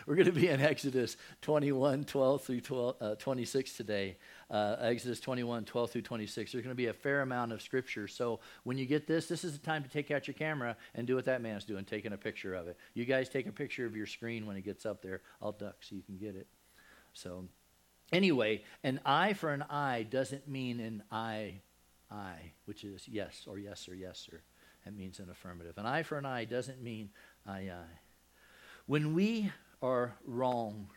We're going to be in Exodus 21, 12 through 26 today. Exodus 21, 12 through 26. There's going to be a fair amount of scripture. So when you get this is the time to take out your camera and do what that man's doing, taking a picture of it. You guys take a picture of your screen when it gets up there. I'll duck so you can get it. So anyway, an eye for an eye doesn't mean an eye, which is yes or yes or yes sir. That means an affirmative. An eye for an eye doesn't mean eye. When we are wronged,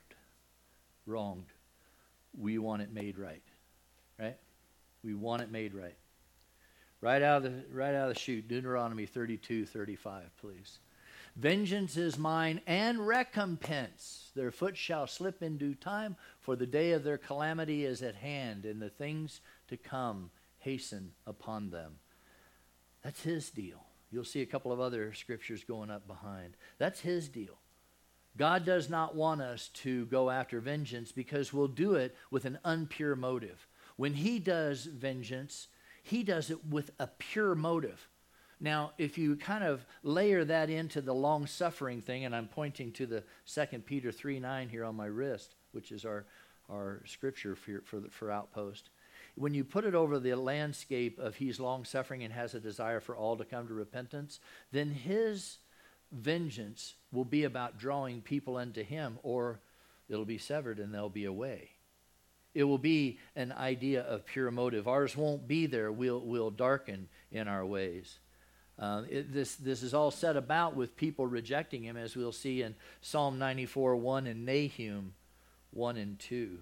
we want it made right. Right? We want it made right. Right out of the chute, Deuteronomy 32:35, please. Vengeance is mine and recompense. Their foot shall slip in due time, for the day of their calamity is at hand, and the things to come hasten upon them. That's his deal. You'll see a couple of other scriptures going up behind. That's his deal. God does not want us to go after vengeance because we'll do it with an impure motive. When he does vengeance, he does it with a pure motive. Now, if you kind of layer that into the long-suffering thing, and I'm pointing to the 2 Peter 3:9 here on my wrist, which is our scripture for Outpost. When you put it over the landscape of he's long-suffering and has a desire for all to come to repentance, then his vengeance will be about drawing people unto him, or it'll be severed and they'll be away. It will be an idea of pure motive. Ours won't be there. We'll darken in our ways. This is all set about with people rejecting him, as we'll see in Psalm 94:1 and Nahum 1 and 2.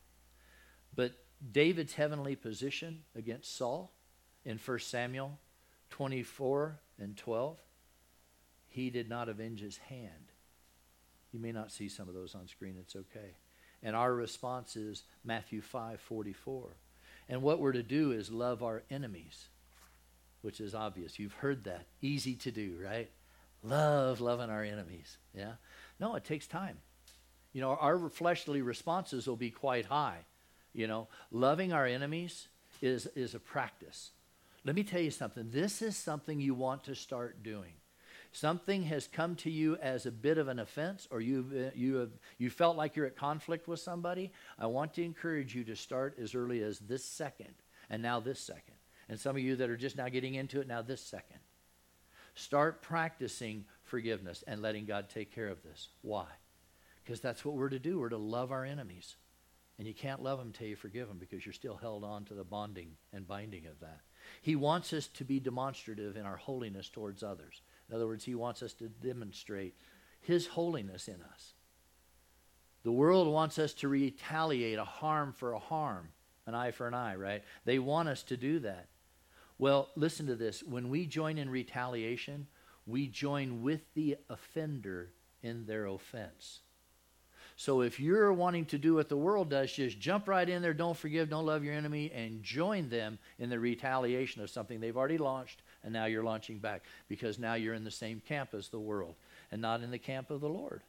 But David's heavenly position against Saul in 1 Samuel 24 and 12, he did not avenge his hand. You may not see some of those on screen. It's okay. And our response is Matthew 5:44. And what we're to do is love our enemies, which is obvious. You've heard that. Easy to do, right? Loving our enemies. Yeah? No, it takes time. You know, our fleshly responses will be quite high. You know, loving our enemies is a practice. Let me tell you something. This is something you want to start doing. Something has come to you as a bit of an offense, or you felt like you're at conflict with somebody. I want to encourage you to start as early as this second, and now this second. And some of you that are just now getting into it, now this second. Start practicing forgiveness and letting God take care of this. Why? Because that's what we're to do. We're to love our enemies. And you can't love them until you forgive them, because you're still held on to the bonding and binding of that. He wants us to be demonstrative in our holiness towards others. In other words, he wants us to demonstrate his holiness in us. The world wants us to retaliate a harm for a harm, an eye for an eye, right? They want us to do that. Well, listen to this. When we join in retaliation, we join with the offender in their offense. So if you're wanting to do what the world does, just jump right in there, don't forgive, don't love your enemy, and join them in the retaliation of something they've already launched, and now you're launching back, because now you're in the same camp as the world and not in the camp of the Lord.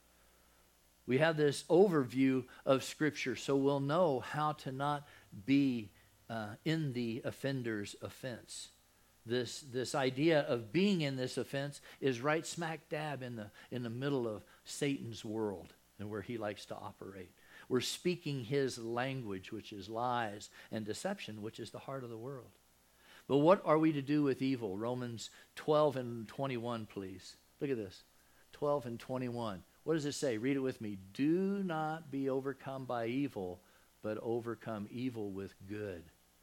We have this overview of Scripture, so we'll know how to not be in the offender's offense. This idea of being in this offense is right smack dab in the middle of Satan's world and where he likes to operate. We're speaking his language, which is lies, and deception, which is the heart of the world. But what are we to do with evil? Romans 12 and 21, please. Look at this. 12 and 21. What does it say? Read it with me. Do not be overcome by evil, but overcome evil with good.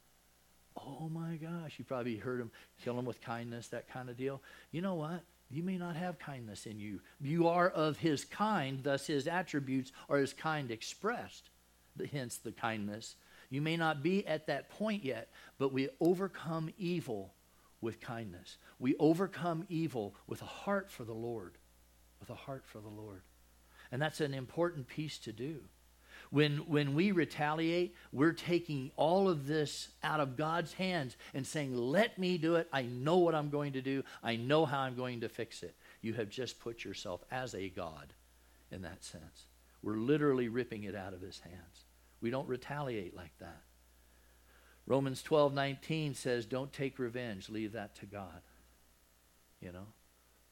Oh my gosh, you probably heard him, kill him with kindness, that kind of deal. You know what? You may not have kindness in you. You are of his kind, thus his attributes are his kind expressed, hence the kindness. You may not be at that point yet, but we overcome evil with kindness. We overcome evil with a heart for the Lord, with a heart for the Lord. And that's an important piece to do. When we retaliate, we're taking all of this out of God's hands and saying, let me do it. I know what I'm going to do. I know how I'm going to fix it. You have just put yourself as a God in that sense. We're literally ripping it out of his hands. We don't retaliate like that. Romans 12:19 says, don't take revenge. Leave that to God. You know?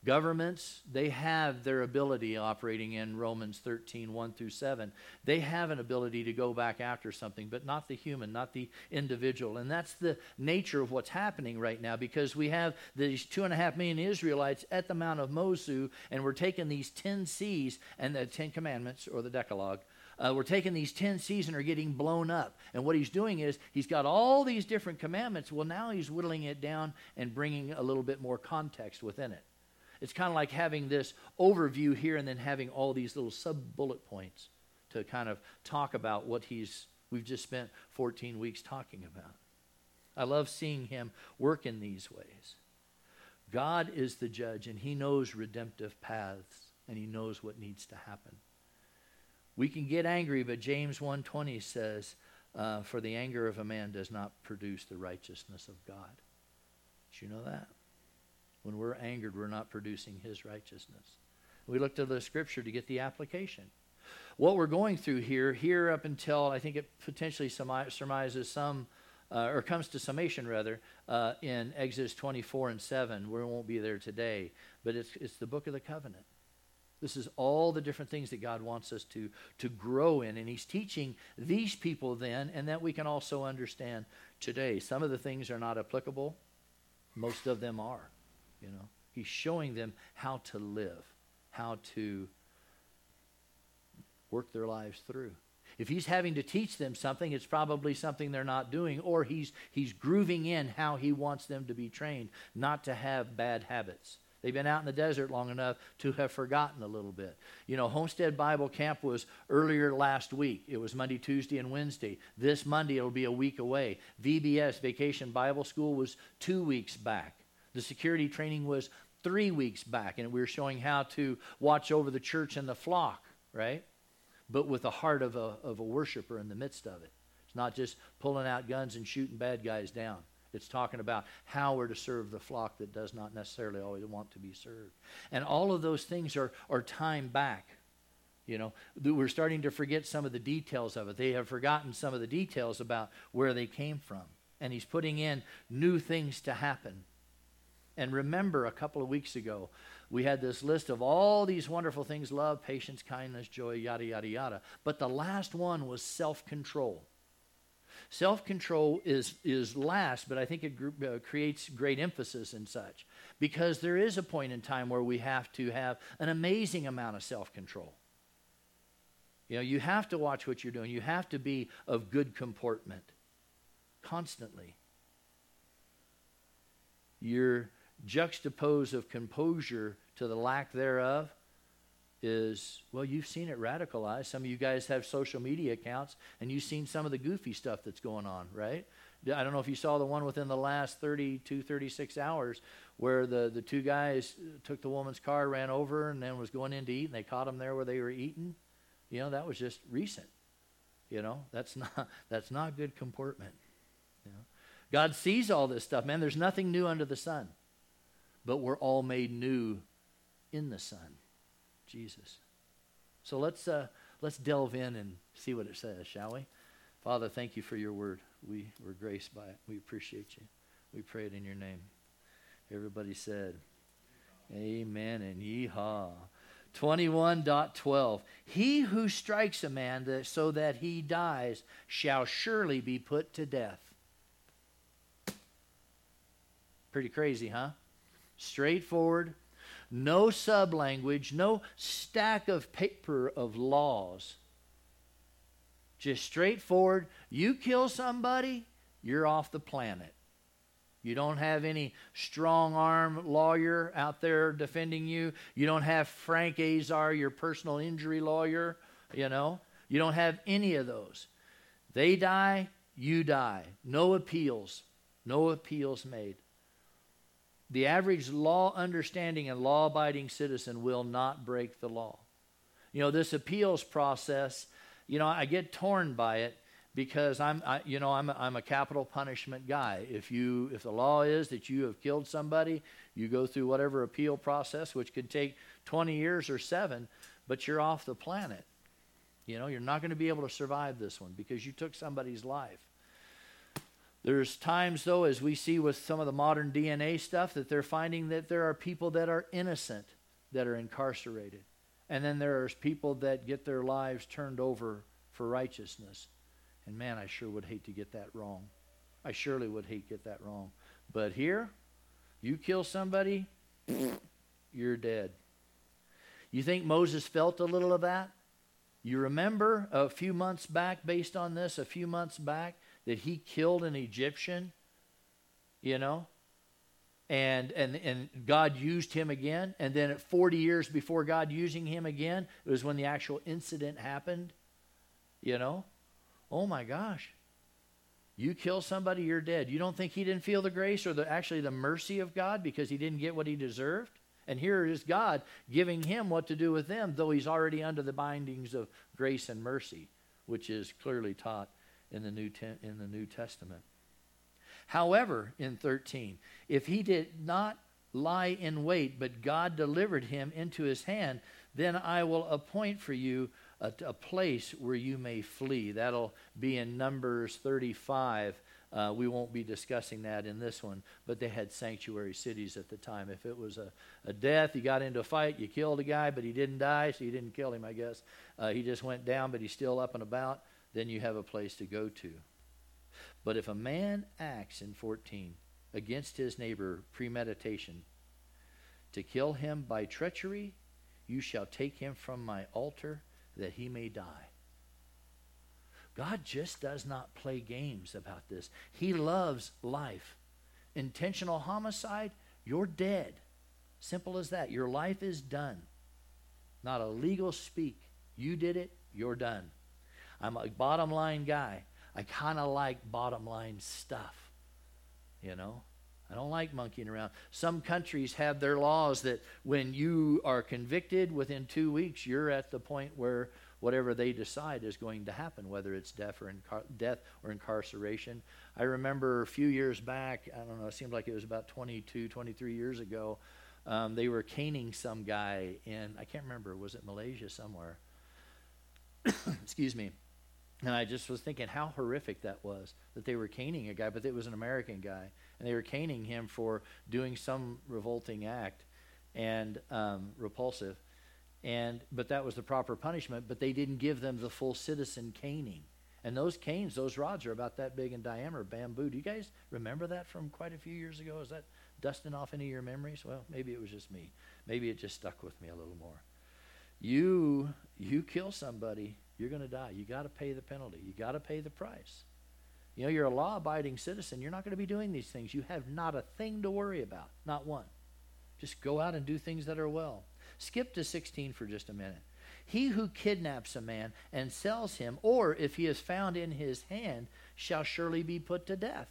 Governments, they have their ability operating in Romans 13, 1 through 7. They have an ability to go back after something, but not the human, not the individual. And that's the nature of what's happening right now, because we have these 2.5 million Israelites at the Mount of Mosu, and we're taking these 10 seas and the 10 commandments, or the Decalogue. We're taking these 10 seas and are getting blown up. And what he's doing is he's got all these different commandments. Well, now he's whittling it down and bringing a little bit more context within it. It's kind of like having this overview here and then having all these little sub-bullet points to kind of talk about what we've just spent 14 weeks talking about. I love seeing him work in these ways. God is the judge, and he knows redemptive paths, and he knows what needs to happen. We can get angry, but James 1:20 says, for the anger of a man does not produce the righteousness of God. Did you know that? When we're angered, we're not producing his righteousness. We look to the scripture to get the application. What we're going through here up until, I think it potentially surmises some, or comes to summation rather, in Exodus 24 and 7. We won't be there today, but it's the book of the covenant. This is all the different things that God wants us to grow in. And he's teaching these people then, and that we can also understand today. Some of the things are not applicable. Most of them are. You know, he's showing them how to live, how to work their lives through. If he's having to teach them something, it's probably something they're not doing, or he's grooving in how he wants them to be trained, not to have bad habits. They've been out in the desert long enough to have forgotten a little bit. You know, Homestead Bible Camp was earlier last week. It was Monday, Tuesday, and Wednesday. This Monday, it'll be a week away. VBS, Vacation Bible School, was 2 weeks back. The security training was 3 weeks back, and we were showing how to watch over the church and the flock, right? But with the heart of a worshiper in the midst of it. It's not just pulling out guns and shooting bad guys down. It's talking about how we're to serve the flock that does not necessarily always want to be served. And all of those things are time back. You know, we're starting to forget some of the details of it. They have forgotten some of the details about where they came from. And he's putting in new things to happen. And remember, a couple of weeks ago, we had this list of all these wonderful things: love, patience, kindness, joy, yada, yada, yada. But the last one was self-control. Self-control is last, but I think it creates great emphasis and such. Because there is a point in time where we have to have an amazing amount of self-control. You know, you have to watch what you're doing. You have to be of good comportment constantly. Your juxtapose of composure to the lack thereof is, well, you've seen it radicalized. Some of you guys have social media accounts, and you've seen some of the goofy stuff that's going on, right? I don't know if you saw the one within the last 32, 36 hours where the two guys took the woman's car, ran over, and then was going in to eat, and they caught them there where they were eating. You know, that was just recent. You know, that's not good comportment. You know, God sees all this stuff, man. There's nothing new under the sun. But we're all made new in the Son, Jesus. So let's delve in and see what it says, shall we? Father, thank you for your word. We're graced by it. We appreciate you. We pray it in your name. Everybody said, amen and yeehaw. 21.12. He who strikes a man so that he dies shall surely be put to death. Pretty crazy, huh? Straightforward, no sub-language, no stack of paper of laws. Just straightforward, you kill somebody, you're off the planet. You don't have any strong-arm lawyer out there defending you. You don't have Frank Azar, your personal injury lawyer, you know. You don't have any of those. They die, you die. No appeals. No appeals made. The average law understanding and law-abiding citizen will not break the law. You know, this appeals process, you know, I get torn by it because I'm a capital punishment guy. If the law is that you have killed somebody, you go through whatever appeal process, which could take 20 years or 7, but you're off the planet. You know, you're not going to be able to survive this one because you took somebody's life. There's times, though, as we see with some of the modern DNA stuff, that they're finding that there are people that are innocent that are incarcerated. And then there's people that get their lives turned over for righteousness. And man, I sure would hate to get that wrong. I surely would hate to get that wrong. But here, you kill somebody, you're dead. You think Moses felt a little of that? You remember a few months back, based on this, that he killed an Egyptian, and God used him again. And then at 40 years before God using him again, it was when the actual incident happened. Oh my gosh. You kill somebody, you're dead. You don't think he didn't feel the grace or the mercy of God because he didn't get what he deserved? And here is God giving him what to do with them, though he's already under the bindings of grace and mercy, which is clearly taught in the New Testament. However, in 13, if he did not lie in wait, but God delivered him into his hand, then I will appoint for you a place where you may flee. That'll be in Numbers 35. We won't be discussing that in this one, but they had sanctuary cities at the time. If it was a death, you got into a fight, you killed a guy, but he didn't die, so you didn't kill him, I guess. He just went down, but he's still up and about, then you have a place to go to. But if a man acts, in 14, against his neighbor, premeditation, to kill him by treachery, you shall take him from my altar, that he may die. God just does not play games about this. He loves life. Intentional homicide, you're dead. Simple as that. Your life is done. Not a legal speak. You did it, you're done. I'm a bottom line guy. I kind of like bottom line stuff. I don't like monkeying around. Some countries have their laws that when you are convicted within 2 weeks, you're at the point where whatever they decide is going to happen, whether it's death or incarceration. I remember a few years back, I don't know, it seemed like it was about 22, 23 years ago, they were caning some guy in, I can't remember, was it Malaysia somewhere? Excuse me. And I just was thinking how horrific that was, that they were caning a guy, but it was an American guy. And they were caning him for doing some revolting act and repulsive. But that was the proper punishment, but they didn't give them the full citizen caning. And those canes, those rods are about that big in diameter, bamboo. Do you guys remember that from quite a few years ago? Is that dusting off any of your memories? Well, maybe it was just me. Maybe it just stuck with me a little more. You kill somebody, you're going to die. You got to pay the penalty. You got to pay the price. You're a law-abiding citizen. You're not going to be doing these things. You have not a thing to worry about, not one. Just go out and do things that are well. Skip to 16 for just a minute. He who kidnaps a man and sells him, or if he is found in his hand, shall surely be put to death.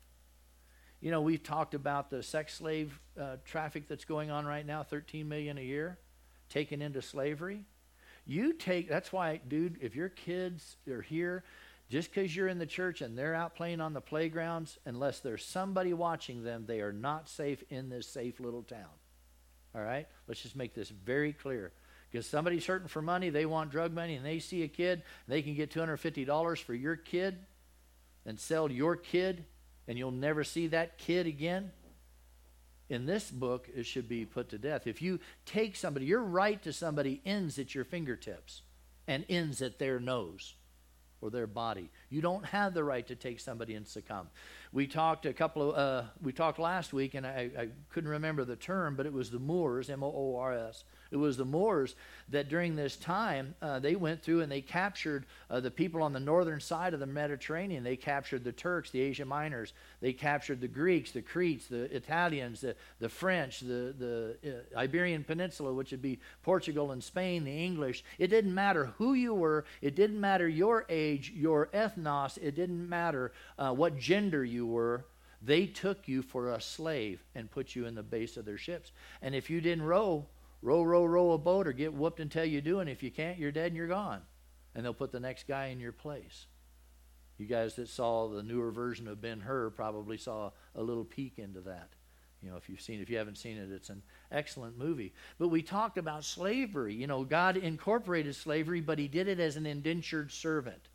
We've talked about the sex slave traffic that's going on right now, 13 million a year, taken into slavery. That's why, dude, if your kids are here, just because you're in the church and they're out playing on the playgrounds, unless there's somebody watching them, they are not safe in this safe little town. All right? Let's just make this very clear. Because somebody's hurting for money, they want drug money, and they see a kid, they can get $250 for your kid and sell your kid, and you'll never see that kid again. In this book, it should be put to death. If you take somebody, your right to somebody ends at your fingertips and ends at their nose or their body. You don't have the right to take somebody and succumb. We talked last week, and I couldn't remember the term, but it was the Moors, M-O-O-R-S. It was the Moors that during this time, they went through and they captured the people on the northern side of the Mediterranean. They captured the Turks, the Asia Minors. They captured the Greeks, the Cretes, the Italians, the French, the Iberian Peninsula, which would be Portugal and Spain, the English. It didn't matter who you were. It didn't matter your age, your ethnos. It didn't matter what gender you were. They took you for a slave and put you in the base of their ships. And if you didn't row a boat or get whooped until you do, and if you can't, you're dead and you're gone. And they'll put the next guy in your place. You guys that saw the newer version of Ben-Hur probably saw a little peek into that. If you haven't seen it, it's an excellent movie. But we talked about slavery. God incorporated slavery, but he did it as an indentured servant.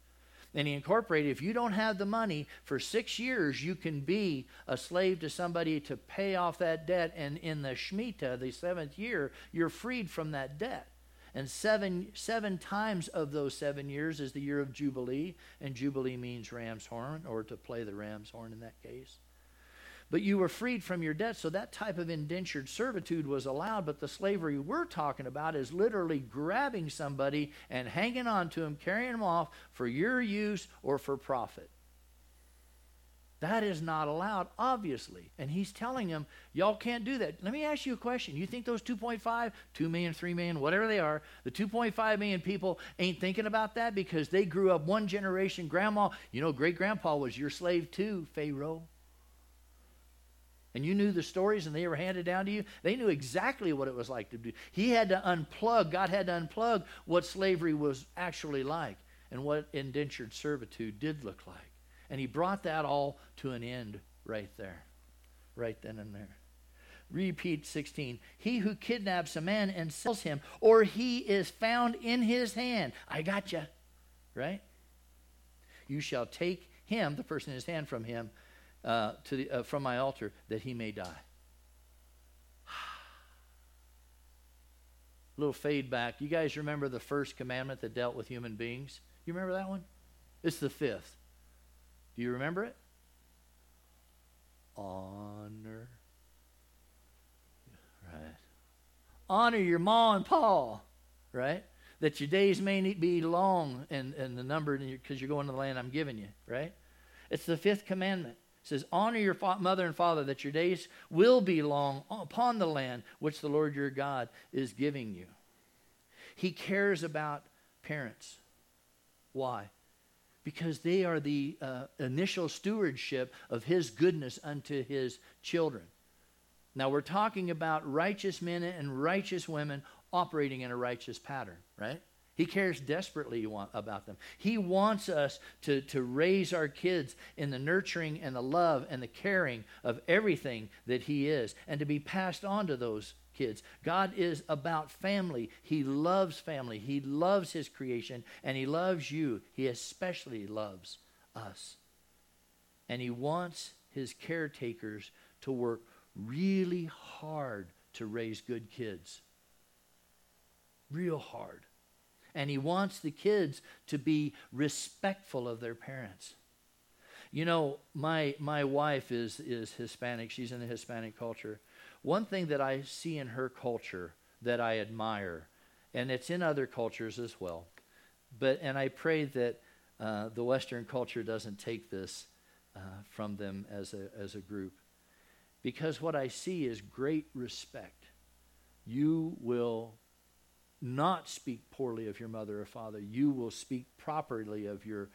And he incorporated, if you don't have the money, for 6 years you can be a slave to somebody to pay off that debt. And in the Shemitah, the 7th year, you're freed from that debt. And seven times of those 7 years is the year of Jubilee. And Jubilee means ram's horn, or to play the ram's horn in that case. But you were freed from your debt, so that type of indentured servitude was allowed. But the slavery we're talking about is literally grabbing somebody and hanging on to them, carrying them off for your use or for profit. That is not allowed, obviously. And he's telling them, y'all can't do that. Let me ask you a question. You think those 2.5, 2 million, 3 million, whatever they are, the 2.5 million people ain't thinking about that because they grew up one generation. Grandma, great-grandpa was your slave too, Pharaoh. And you knew the stories and they were handed down to you. They knew exactly what it was like to do. He had to unplug, God had to unplug what slavery was actually like and what indentured servitude did look like. And he brought that all to an end right there, right then and there. Repeat 16. He who kidnaps a man and sells him, or he is found in his hand. I got you, right? You shall take him, the person in his hand, from him, from my altar, that he may die. A little fade back. You guys remember the first commandment that dealt with human beings? You remember that one? It's the 5th. Do you remember it? Honor. Right. Honor your ma and pa, right? That your days may be long and the number, because you're going to the land I'm giving you, right? It's the 5th commandment. It says, honor your mother and father, that your days will be long upon the land which the Lord your God is giving you. He cares about parents. Why? Because they are the initial stewardship of his goodness unto his children. Now we're talking about righteous men and righteous women operating in a righteous pattern, right? He cares desperately about them. He wants us to raise our kids in the nurturing and the love and the caring of everything that he is, and to be passed on to those kids. God is about family. He loves family. He loves his creation, and he loves you. He especially loves us. And he wants his caretakers to work really hard to raise good kids. Real hard. And he wants the kids to be respectful of their parents. You know, my wife is Hispanic. She's in the Hispanic culture. One thing that I see in her culture that I admire, and it's in other cultures as well, and I pray that the Western culture doesn't take this from them as a group, because what I see is great respect. You will not speak poorly of your mother or father. You will speak properly of your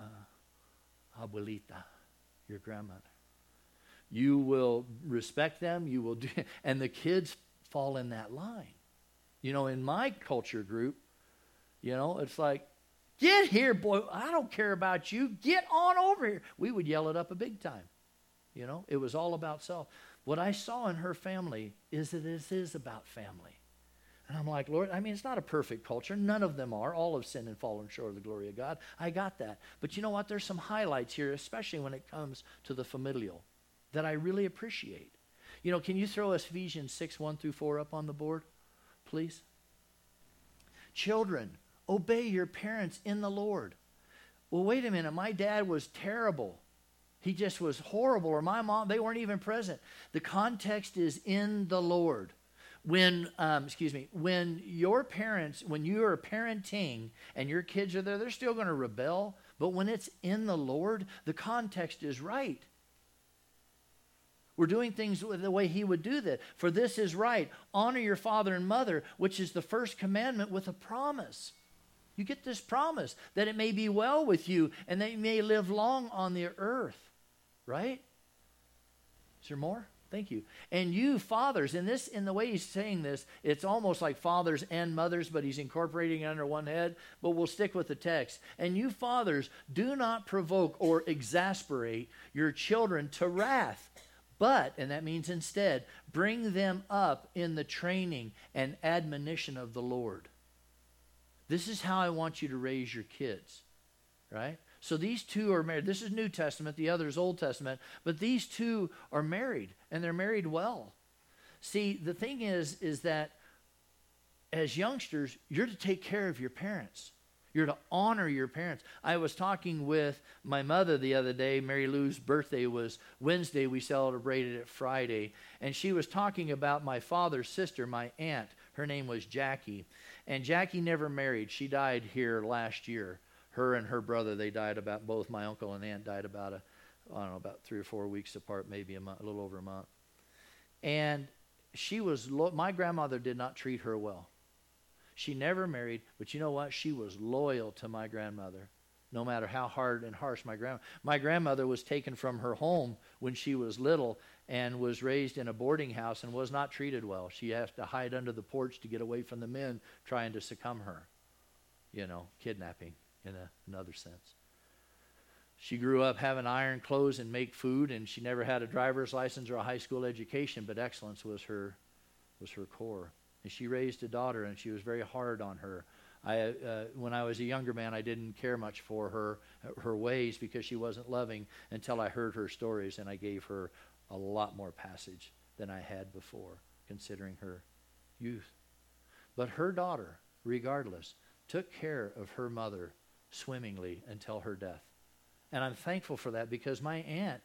abuelita, your grandmother. You will respect them. You will do, and the kids fall in that line. You know, in my culture group, it's like, get here, boy. I don't care about you. Get on over here. We would yell it up a big time. It was all about self. What I saw in her family is that it is about family. And I'm like, Lord, it's not a perfect culture. None of them are. All have sinned and fallen short of the glory of God. I got that. But you know what? There's some highlights here, especially when it comes to the familial, that I really appreciate. Can you throw us Ephesians 6, 1 through 4 up on the board, please? Children, obey your parents in the Lord. Well, wait a minute. My dad was terrible. He just was horrible. Or my mom, they weren't even present. The context is in the Lord. When your parents, when you are parenting and your kids are there, they're still going to rebel. But when it's in the Lord, the context is right. We're doing things the way he would do that. For this is right. Honor your father and mother, which is the first commandment, with a promise. You get this promise that it may be well with you and that you may live long on the earth. Right? Is there more? Thank you. And you fathers, in the way he's saying this, it's almost like fathers and mothers, but he's incorporating it under one head. But we'll stick with the text. And you fathers, do not provoke or exasperate your children to wrath, but, and that means instead, bring them up in the training and admonition of the Lord. This is how I want you to raise your kids, right? So these two are married. This is New Testament. The other is Old Testament. But these two are married, and they're married well. See, the thing is that as youngsters, you're to take care of your parents. You're to honor your parents. I was talking with my mother the other day. Mary Lou's birthday was Wednesday. We celebrated it Friday. And she was talking about my father's sister, my aunt. Her name was Jackie. And Jackie never married. She died here last year. Her and her brother, they died about, both my uncle and aunt died about, about 3 or 4 weeks apart, maybe a month, a little over a month. And she was, my grandmother did not treat her well. She never married, but you know what? She was loyal to my grandmother, no matter how hard and harsh my grandmother was taken from her home when she was little and was raised in a boarding house and was not treated well. She had to hide under the porch to get away from the men trying to succumb her, kidnapping in another sense. She grew up having iron clothes and make food, and she never had a driver's license or a high school education, but excellence was her core. And she raised a daughter, and she was very hard on her. When I was a younger man, I didn't care much for her ways because she wasn't loving until I heard her stories, and I gave her a lot more passage than I had before, considering her youth. But her daughter, regardless, took care of her mother swimmingly until her death. And I'm thankful for that because my aunt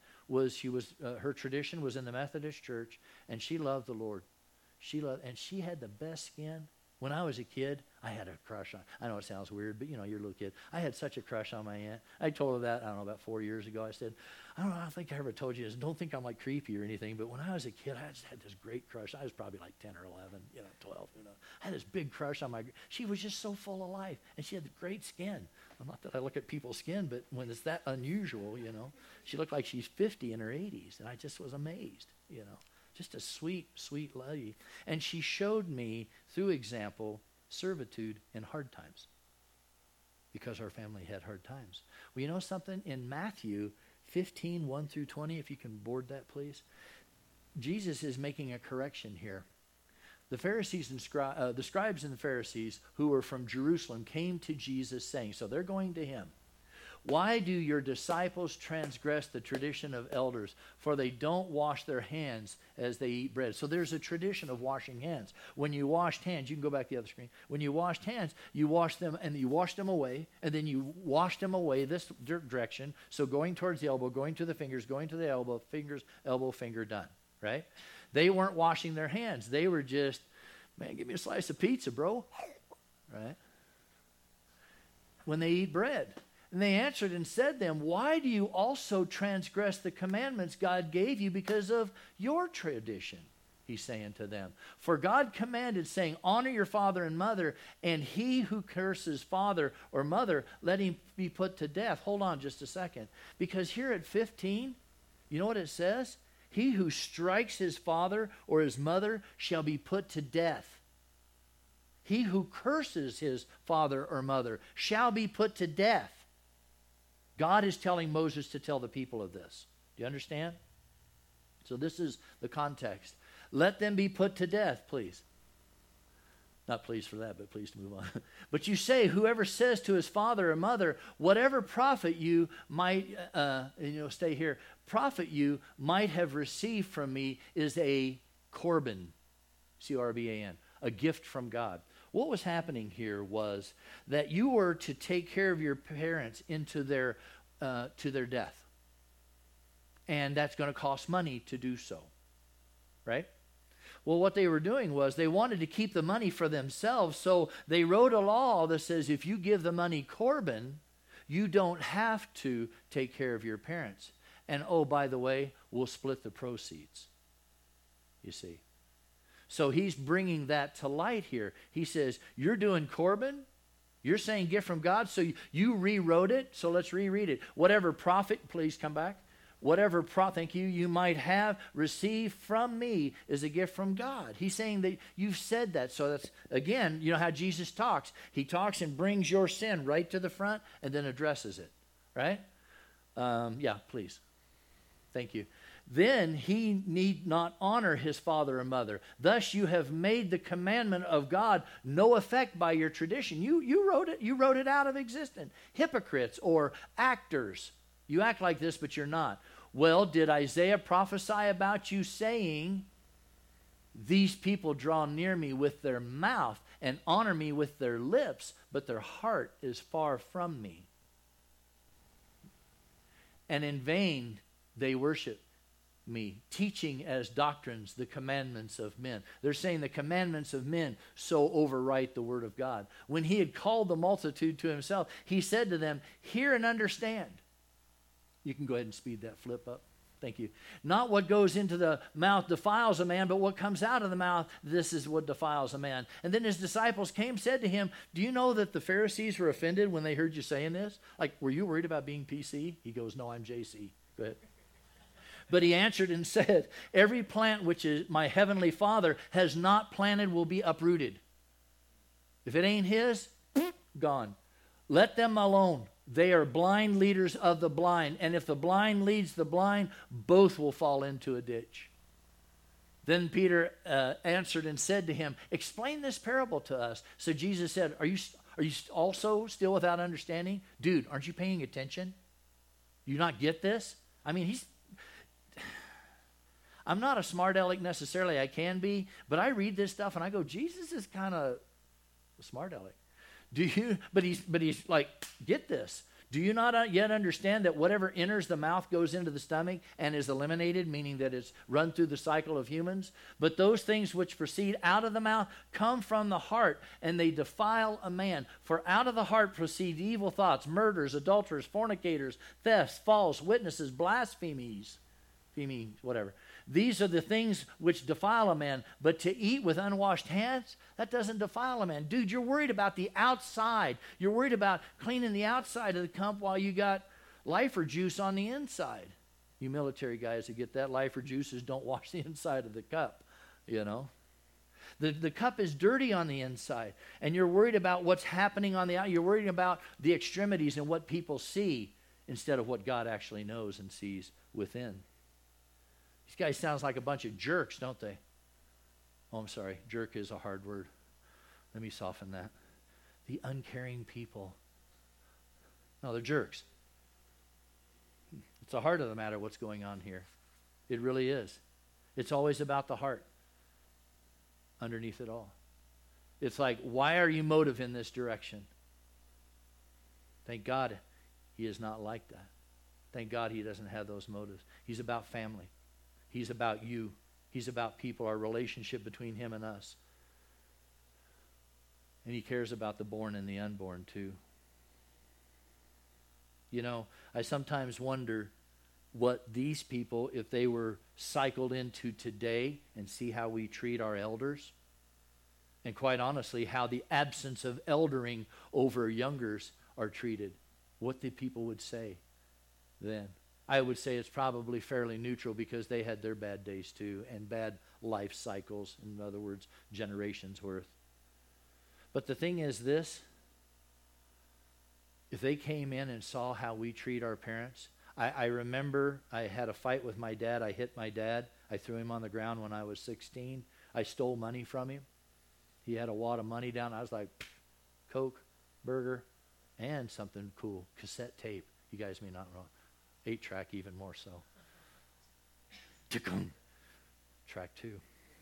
her tradition was in the Methodist Church, and she loved the Lord. And she had the best skin. When I was a kid, I had a crush on, I know it sounds weird, but you're a little kid. I had such a crush on my aunt. I told her that, about 4 years ago. I said, I don't think I ever told you this. Don't think I'm like creepy or anything, but when I was a kid, I just had this great crush. I was probably like 10 or 11, 12, I had this big crush on she was just so full of life, and she had great skin. Well, not that I look at people's skin, but when it's that unusual, she looked like she's 50 in her 80s, and I just was amazed, Just a sweet, sweet lady. And she showed me, through example, servitude in hard times. Because our family had hard times. Well, you know something? In Matthew 15, 1 through 20, if you can board that, please. Jesus is making a correction here. The Pharisees and the scribes and the Pharisees who were from Jerusalem came to Jesus saying, so they're going to him. Why do your disciples transgress the tradition of elders? For they don't wash their hands as they eat bread. So there's a tradition of washing hands. When you washed hands, you can go back to the other screen. When you washed hands, you washed them and you washed them away. And then you washed them away this direction. So going towards the elbow, going to the fingers, going to the elbow, fingers, elbow, finger, done. Right? They weren't washing their hands. They were just, man, give me a slice of pizza, bro. Right? When they eat bread. And they answered and said to them, why do you also transgress the commandments God gave you because of your tradition? He's saying to them. For God commanded, saying, honor your father and mother, and he who curses father or mother, let him be put to death. Hold on just a second. Because here at 15, you know what it says? He who strikes his father or his mother shall be put to death. He who curses his father or mother shall be put to death. God is telling Moses to tell the people of this. Do you understand? So this is the context. Let them be put to death, please. Not please for that, but please to move on. But you say, whoever says to his father or mother, whatever profit you might, stay here, profit you might have received from me is a Corban, C-O-R-B-A-N, a gift from God. What was happening here was that you were to take care of your parents into their to their death. And that's going to cost money to do so. Right? Well, what they were doing was they wanted to keep the money for themselves, so they wrote a law that says if you give the money Corban, you don't have to take care of your parents. And oh, by the way, we'll split the proceeds. You see. So he's bringing that to light here. He says, you're doing Corban? You're saying gift from God? So you rewrote it? So let's reread it. Whatever profit, please come back. Whatever profit you might have received from me is a gift from God. He's saying that you've said that. So that's, again, you know how Jesus talks. He talks and brings your sin right to the front and then addresses it. Right? Yeah, please. Thank you. then he need not honor his father or mother. Thus you have made the commandment of God no effect by your tradition. You wrote it out of existence. Hypocrites or actors. You act like this, but you're not. Well, did Isaiah prophesy about you saying, these people draw near me with their mouth and honor me with their lips, but their heart is far from me. And in vain they worship me, teaching as doctrines the commandments of men. They're saying the commandments of men so overwrite the word of God. When he had called the multitude to himself, he said to them, hear and understand. You can go ahead and speed that flip up. Thank you. Not what goes into the mouth defiles a man, but what comes out of the mouth, this is what defiles a man. And then his disciples came, said to him, do you know that the Pharisees were offended when they heard you saying this? Like, were you worried about being PC? He goes, no, I'm JC. Go ahead. But he answered and said, every plant which is my heavenly Father has not planted will be uprooted. If it ain't his, gone. Let them alone. They are blind leaders of the blind. And if the blind leads the blind, both will fall into a ditch. Then Peter answered and said to him, explain this parable to us. So Jesus said, are you also still without understanding? Dude, aren't you paying attention? Do you not get this? I mean, I'm not a smart aleck necessarily. I can be. But I read this stuff and I go, Jesus is kind of a smart aleck. But he's like, get this. Do you not yet understand that whatever enters the mouth goes into the stomach and is eliminated, meaning that it's run through the cycle of humans? But those things which proceed out of the mouth come from the heart, and they defile a man. For out of the heart proceed evil thoughts, murders, adulterers, fornicators, thefts, false witnesses, blasphemies, whatever. These are the things which defile a man, but to eat with unwashed hands, that doesn't defile a man. Dude, you're worried about the outside. You're worried about cleaning the outside of the cup while you got lifer juice on the inside. You military guys that get that, lifer juices don't wash the inside of the cup, you know. The cup is dirty on the inside, and you're worried about what's happening on the outside. You're worried about the extremities and what people see instead of what God actually knows and sees within. These guys sounds like a bunch of jerks, don't they? Oh, I'm sorry. Jerk is a hard word. Let me soften that. The uncaring people. No, they're jerks. It's the heart of the matter what's going on here. It really is. It's always about the heart underneath it all. It's like, why are you motive in this direction? Thank God he is not like that. Thank God he doesn't have those motives. He's about family. He's about you. He's about people, our relationship between him and us. And he cares about the born and the unborn too. You know, I sometimes wonder what these people, if they were cycled into today and see how we treat our elders, and quite honestly, how the absence of eldering over youngers are treated, what the people would say then. I would say it's probably fairly neutral because they had their bad days too and bad life cycles, in other words, generations worth. But the thing is this, if they came in and saw how we treat our parents, I remember I had a fight with my dad. I hit my dad. I threw him on the ground when I was 16. I stole money from him. He had a wad of money down. I was like, Coke, burger, and something cool, cassette tape. You guys may not know. 8-track even more so. Track 2.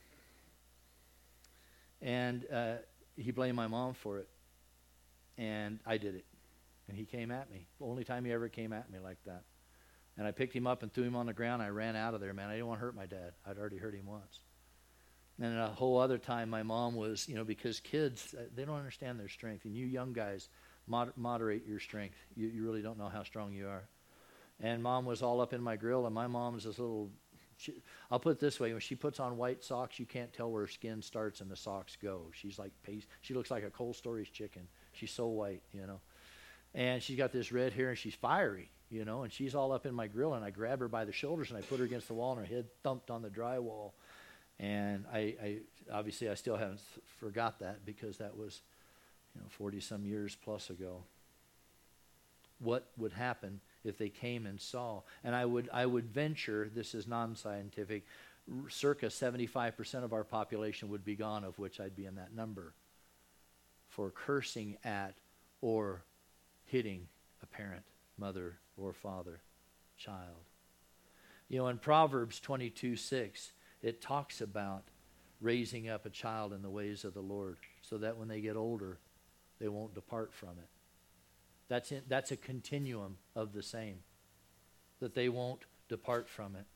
And he blamed my mom for it. And I did it. And he came at me. The only time he ever came at me like that. And I picked him up and threw him on the ground. I ran out of there, man. I didn't want to hurt my dad. I'd already hurt him once. And a whole other time my mom was, you know, because kids, they don't understand their strength. And you young guys, moderate your strength. You really don't know how strong you are. And mom was all up in my grill, and my mom is this little, I'll put it this way, when she puts on white socks, you can't tell where her skin starts and the socks go. She's like paste. She looks like a Cold Storage chicken. She's so white, you know. And she's got this red hair, and she's fiery, you know, and she's all up in my grill, and I grab her by the shoulders, and I put her against the wall, and her head thumped on the drywall. And I obviously I still haven't forgot that because that was, 40-some years plus ago. What would happen if they came and saw. And I would venture, this is non-scientific, circa 75% of our population would be gone, of which I'd be in that number, for cursing at or hitting a parent, mother or father, child. In Proverbs 22:6, it talks about raising up a child in the ways of the Lord so that when they get older, they won't depart from it. That's a continuum of the same, that they won't depart from it.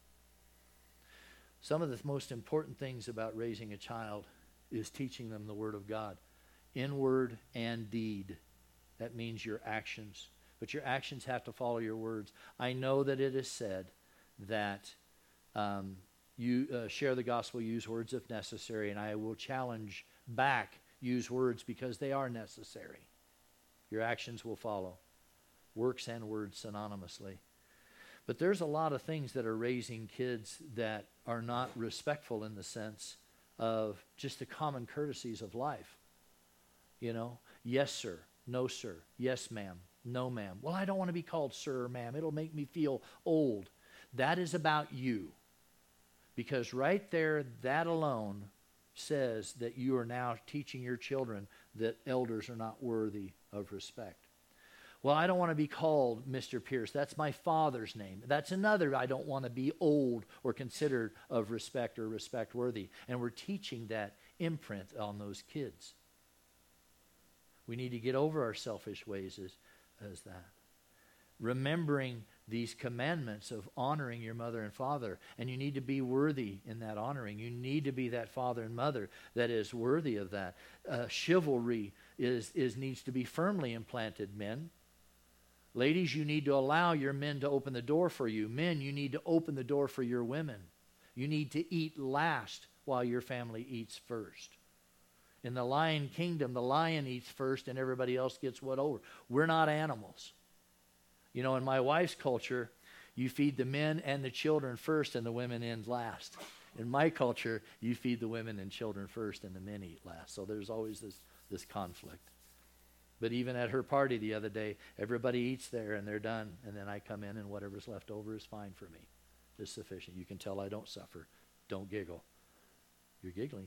Some of the most important things about raising a child is teaching them the Word of God, in word and deed. That means your actions. But your actions have to follow your words. I know that it is said that you share the gospel, use words if necessary, and I will challenge back, use words because they are necessary. Your actions will follow. Works and words synonymously. But there's a lot of things that are raising kids that are not respectful in the sense of just the common courtesies of life. Yes, sir. No, sir. Yes, ma'am. No, ma'am. Well, I don't want to be called sir or ma'am. It'll make me feel old. That is about you. Because right there, that alone says that you are now teaching your children that elders are not worthy of respect. Well, I don't want to be called Mr. Pierce. That's my father's name. That's another, I don't want to be old or considered of respect or respect worthy. And we're teaching that imprint on those kids. We need to get over our selfish ways as that. Remembering these commandments of honoring your mother and father. And you need to be worthy in that honoring. You need to be that father and mother that is worthy of that. Chivalry needs to be firmly implanted, men. Ladies, you need to allow your men to open the door for you. Men, you need to open the door for your women. You need to eat last while your family eats first. In the lion kingdom, the lion eats first and everybody else gets what over. We're not animals. In my wife's culture, you feed the men and the children first and the women end last. In my culture, you feed the women and children first and the men eat last. So there's always this conflict. But even at her party the other day, everybody eats there and they're done. And then I come in and whatever's left over is fine for me. It's sufficient. You can tell I don't suffer. Don't giggle. You're giggling.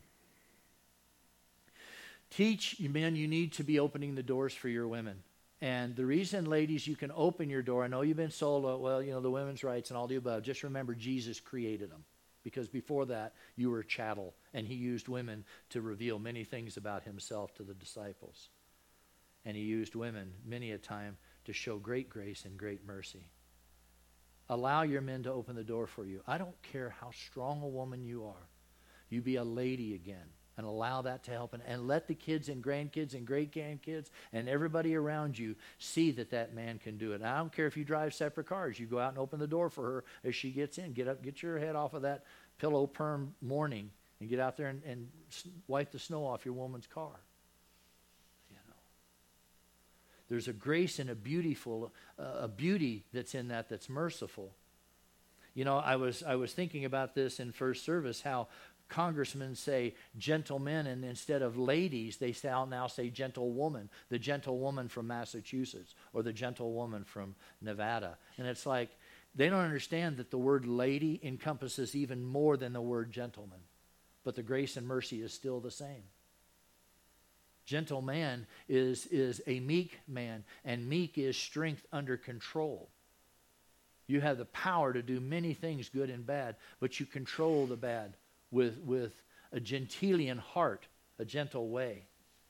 Teach, men, you need to be opening the doors for your women. And the reason, ladies, you can open your door, I know you've been sold, the women's rights and all the above. Just remember, Jesus created them. Because before that, you were a chattel. And he used women to reveal many things about himself to the disciples. And he used women many a time to show great grace and great mercy. Allow your men to open the door for you. I don't care how strong a woman you are. You be a lady again. And allow that to help. And let the kids and grandkids and great-grandkids and everybody around you see that man can do it. And I don't care if you drive separate cars. You go out and open the door for her as she gets in. Get up, get your head off of that pillow perm morning and get out there and wipe the snow off your woman's car. There's a grace and a beauty that's in that's merciful. I was thinking about this in first service, how congressmen say gentlemen, and instead of ladies, they now say gentlewoman, the gentlewoman from Massachusetts or the gentlewoman from Nevada. And it's like they don't understand that the word lady encompasses even more than the word gentleman. But the grace and mercy is still the same. Gentleman is a meek man, and meek is strength under control. You have the power to do many things, good and bad, but you control the bad with a gentilian heart, a gentle way.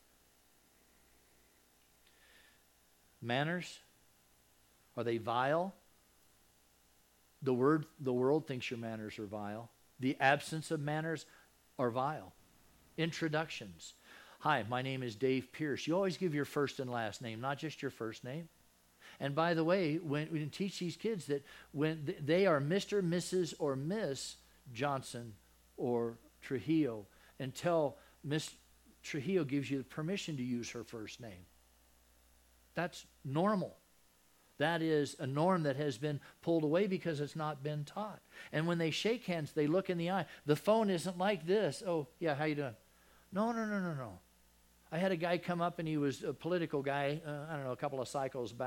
Manners, are they vile? The world thinks your manners are vile. The absence of manners are vile. Introductions. Hi, my name is Dave Pierce. You always give your first and last name, not just your first name. And by the way, when we teach these kids that when they are Mr., Mrs., or Miss Johnson or Trujillo, until Miss Trujillo gives you the permission to use her first name. That's normal. That is a norm that has been pulled away because it's not been taught. And when they shake hands, they look in the eye. The phone isn't like this. Oh, yeah, how you doing? No. I had a guy come up, and he was a political guy, a couple of cycles back.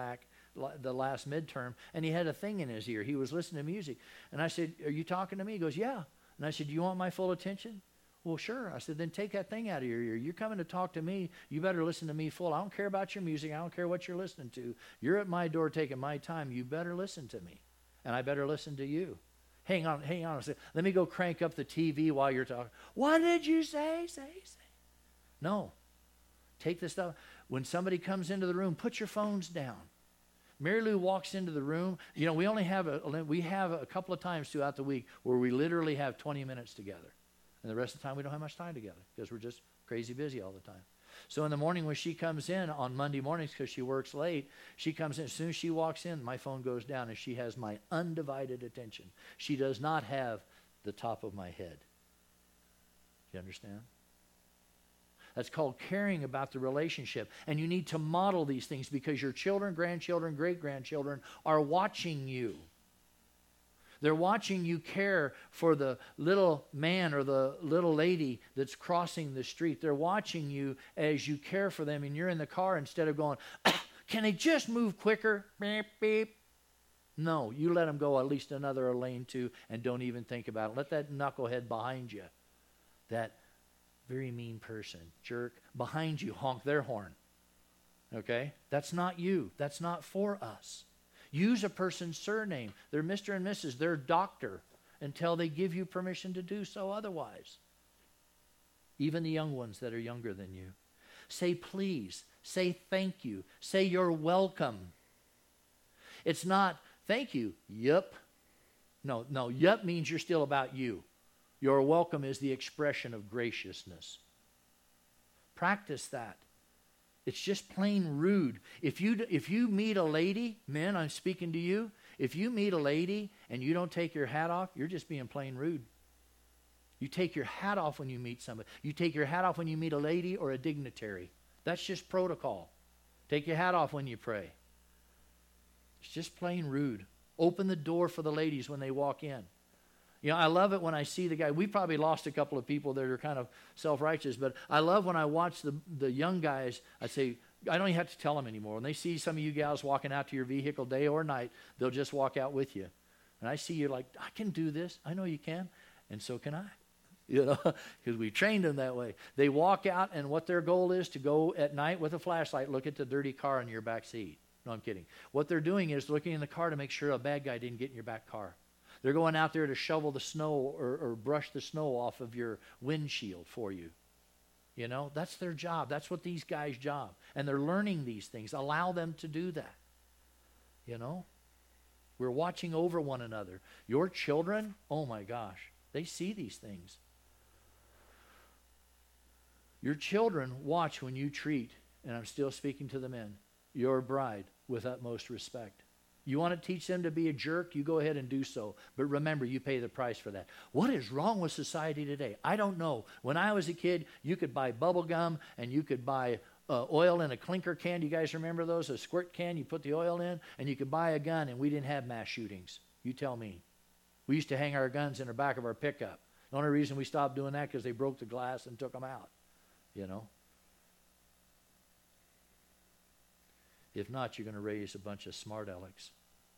the last midterm, and he had a thing in his ear. He was listening to music. And I said, "Are you talking to me?" He goes, "Yeah." And I said, "Do you want my full attention?" "Well, sure." I said, "Then take that thing out of your ear. You're coming to talk to me. You better listen to me full. I don't care about your music. I don't care what you're listening to. You're at my door taking my time. You better listen to me. And I better listen to you." Hang on a second. Let me go crank up the TV while you're talking. "What did you say? Say. No. Take this stuff. When somebody comes into the room, put your phones down. Mary Lou walks into the room. You know, we have a couple of times throughout the week where we literally have 20 minutes together. And the rest of the time we don't have much time together because we're just crazy busy all the time. So in the morning when she comes in on Monday mornings, because she works late, she comes in. As soon as she walks in, my phone goes down and she has my undivided attention. She does not have the top of my head. Do you understand? That's called caring about the relationship. And you need to model these things because your children, grandchildren, great-grandchildren are watching you. They're watching you care for the little man or the little lady that's crossing the street. They're watching you as you care for them, and you're in the car instead of going, "Can they just move quicker? Beep, beep." No, you let them go at least another lane too, and don't even think about it. Let that knucklehead behind you, that very mean person, jerk, behind you honk their horn. Okay? That's not you. That's not for us. Use a person's surname. They're Mr. and Mrs., they're doctor, until they give you permission to do so otherwise. Even the young ones that are younger than you. Say please. Say thank you. Say you're welcome. It's not thank you. Yup. No, yup means you're still about you. Your welcome is the expression of graciousness. Practice that. It's just plain rude. If you meet a lady, men, I'm speaking to you. If you meet a lady and you don't take your hat off, you're just being plain rude. You take your hat off when you meet somebody. You take your hat off when you meet a lady or a dignitary. That's just protocol. Take your hat off when you pray. It's just plain rude. Open the door for the ladies when they walk in. You know, I love it when I see the guy. We probably lost a couple of people that are kind of self-righteous, but I love when I watch the young guys. I say, I don't even have to tell them anymore. When they see some of you gals walking out to your vehicle day or night, they'll just walk out with you. And I see you like, I can do this. I know you can. And so can I. You know, because we trained them that way. They walk out, and what their goal is to go at night with a flashlight, look at the dirty car in your back seat. No, I'm kidding. What they're doing is looking in the car to make sure a bad guy didn't get in your back car. They're going out there to shovel the snow or brush the snow off of your windshield for you. You know, that's their job. That's what these guys' job. And they're learning these things. Allow them to do that. You know, we're watching over one another. Your children, oh my gosh, they see these things. Your children watch when you treat, and I'm still speaking to the men, your bride with utmost respect. You want to teach them to be a jerk, you go ahead and do so. But remember, you pay the price for that. What is wrong with society today? I don't know. When I was a kid, you could buy bubble gum and you could buy oil in a clinker can. Do you guys remember those? A squirt can, you put the oil in, and you could buy a gun, and we didn't have mass shootings. You tell me. We used to hang our guns in the back of our pickup. The only reason we stopped doing that because they broke the glass and took them out. You know? If not, you're going to raise a bunch of smart alecks.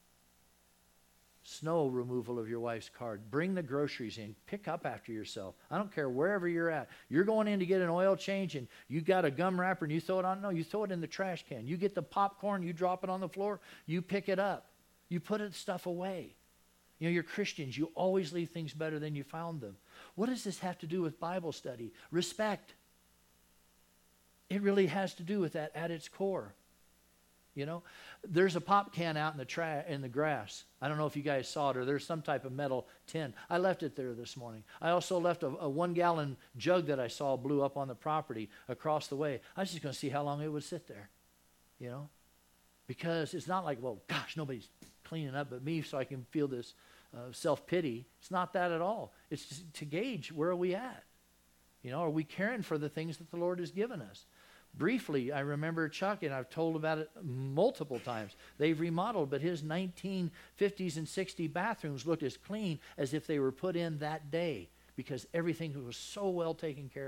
Snow removal of your wife's car. Bring the groceries in. Pick up after yourself. I don't care wherever you're at. You're going in to get an oil change and you got a gum wrapper and you throw it on. No, you throw it in the trash can. You get the popcorn, you drop it on the floor, you pick it up. You put it stuff away. You know, you're Christians. You always leave things better than you found them. What does this have to do with Bible study? Respect. It really has to do with that at its core. You know, there's a pop can out in the grass. I don't know if you guys saw it, or there's some type of metal tin. I left it there this morning. I also left a 1-gallon jug that I saw blew up on the property across the way. I was just going to see how long it would sit there, you know, because it's not like, well, gosh, nobody's cleaning up but me so I can feel this self-pity. It's not that at all. It's just to gauge, where are we at? You know, are we caring for the things that the Lord has given us? Briefly, I remember Chuck, and I've told about it multiple times. They've remodeled, but his 1950s and 60s bathrooms looked as clean as if they were put in that day because everything was so well taken care of.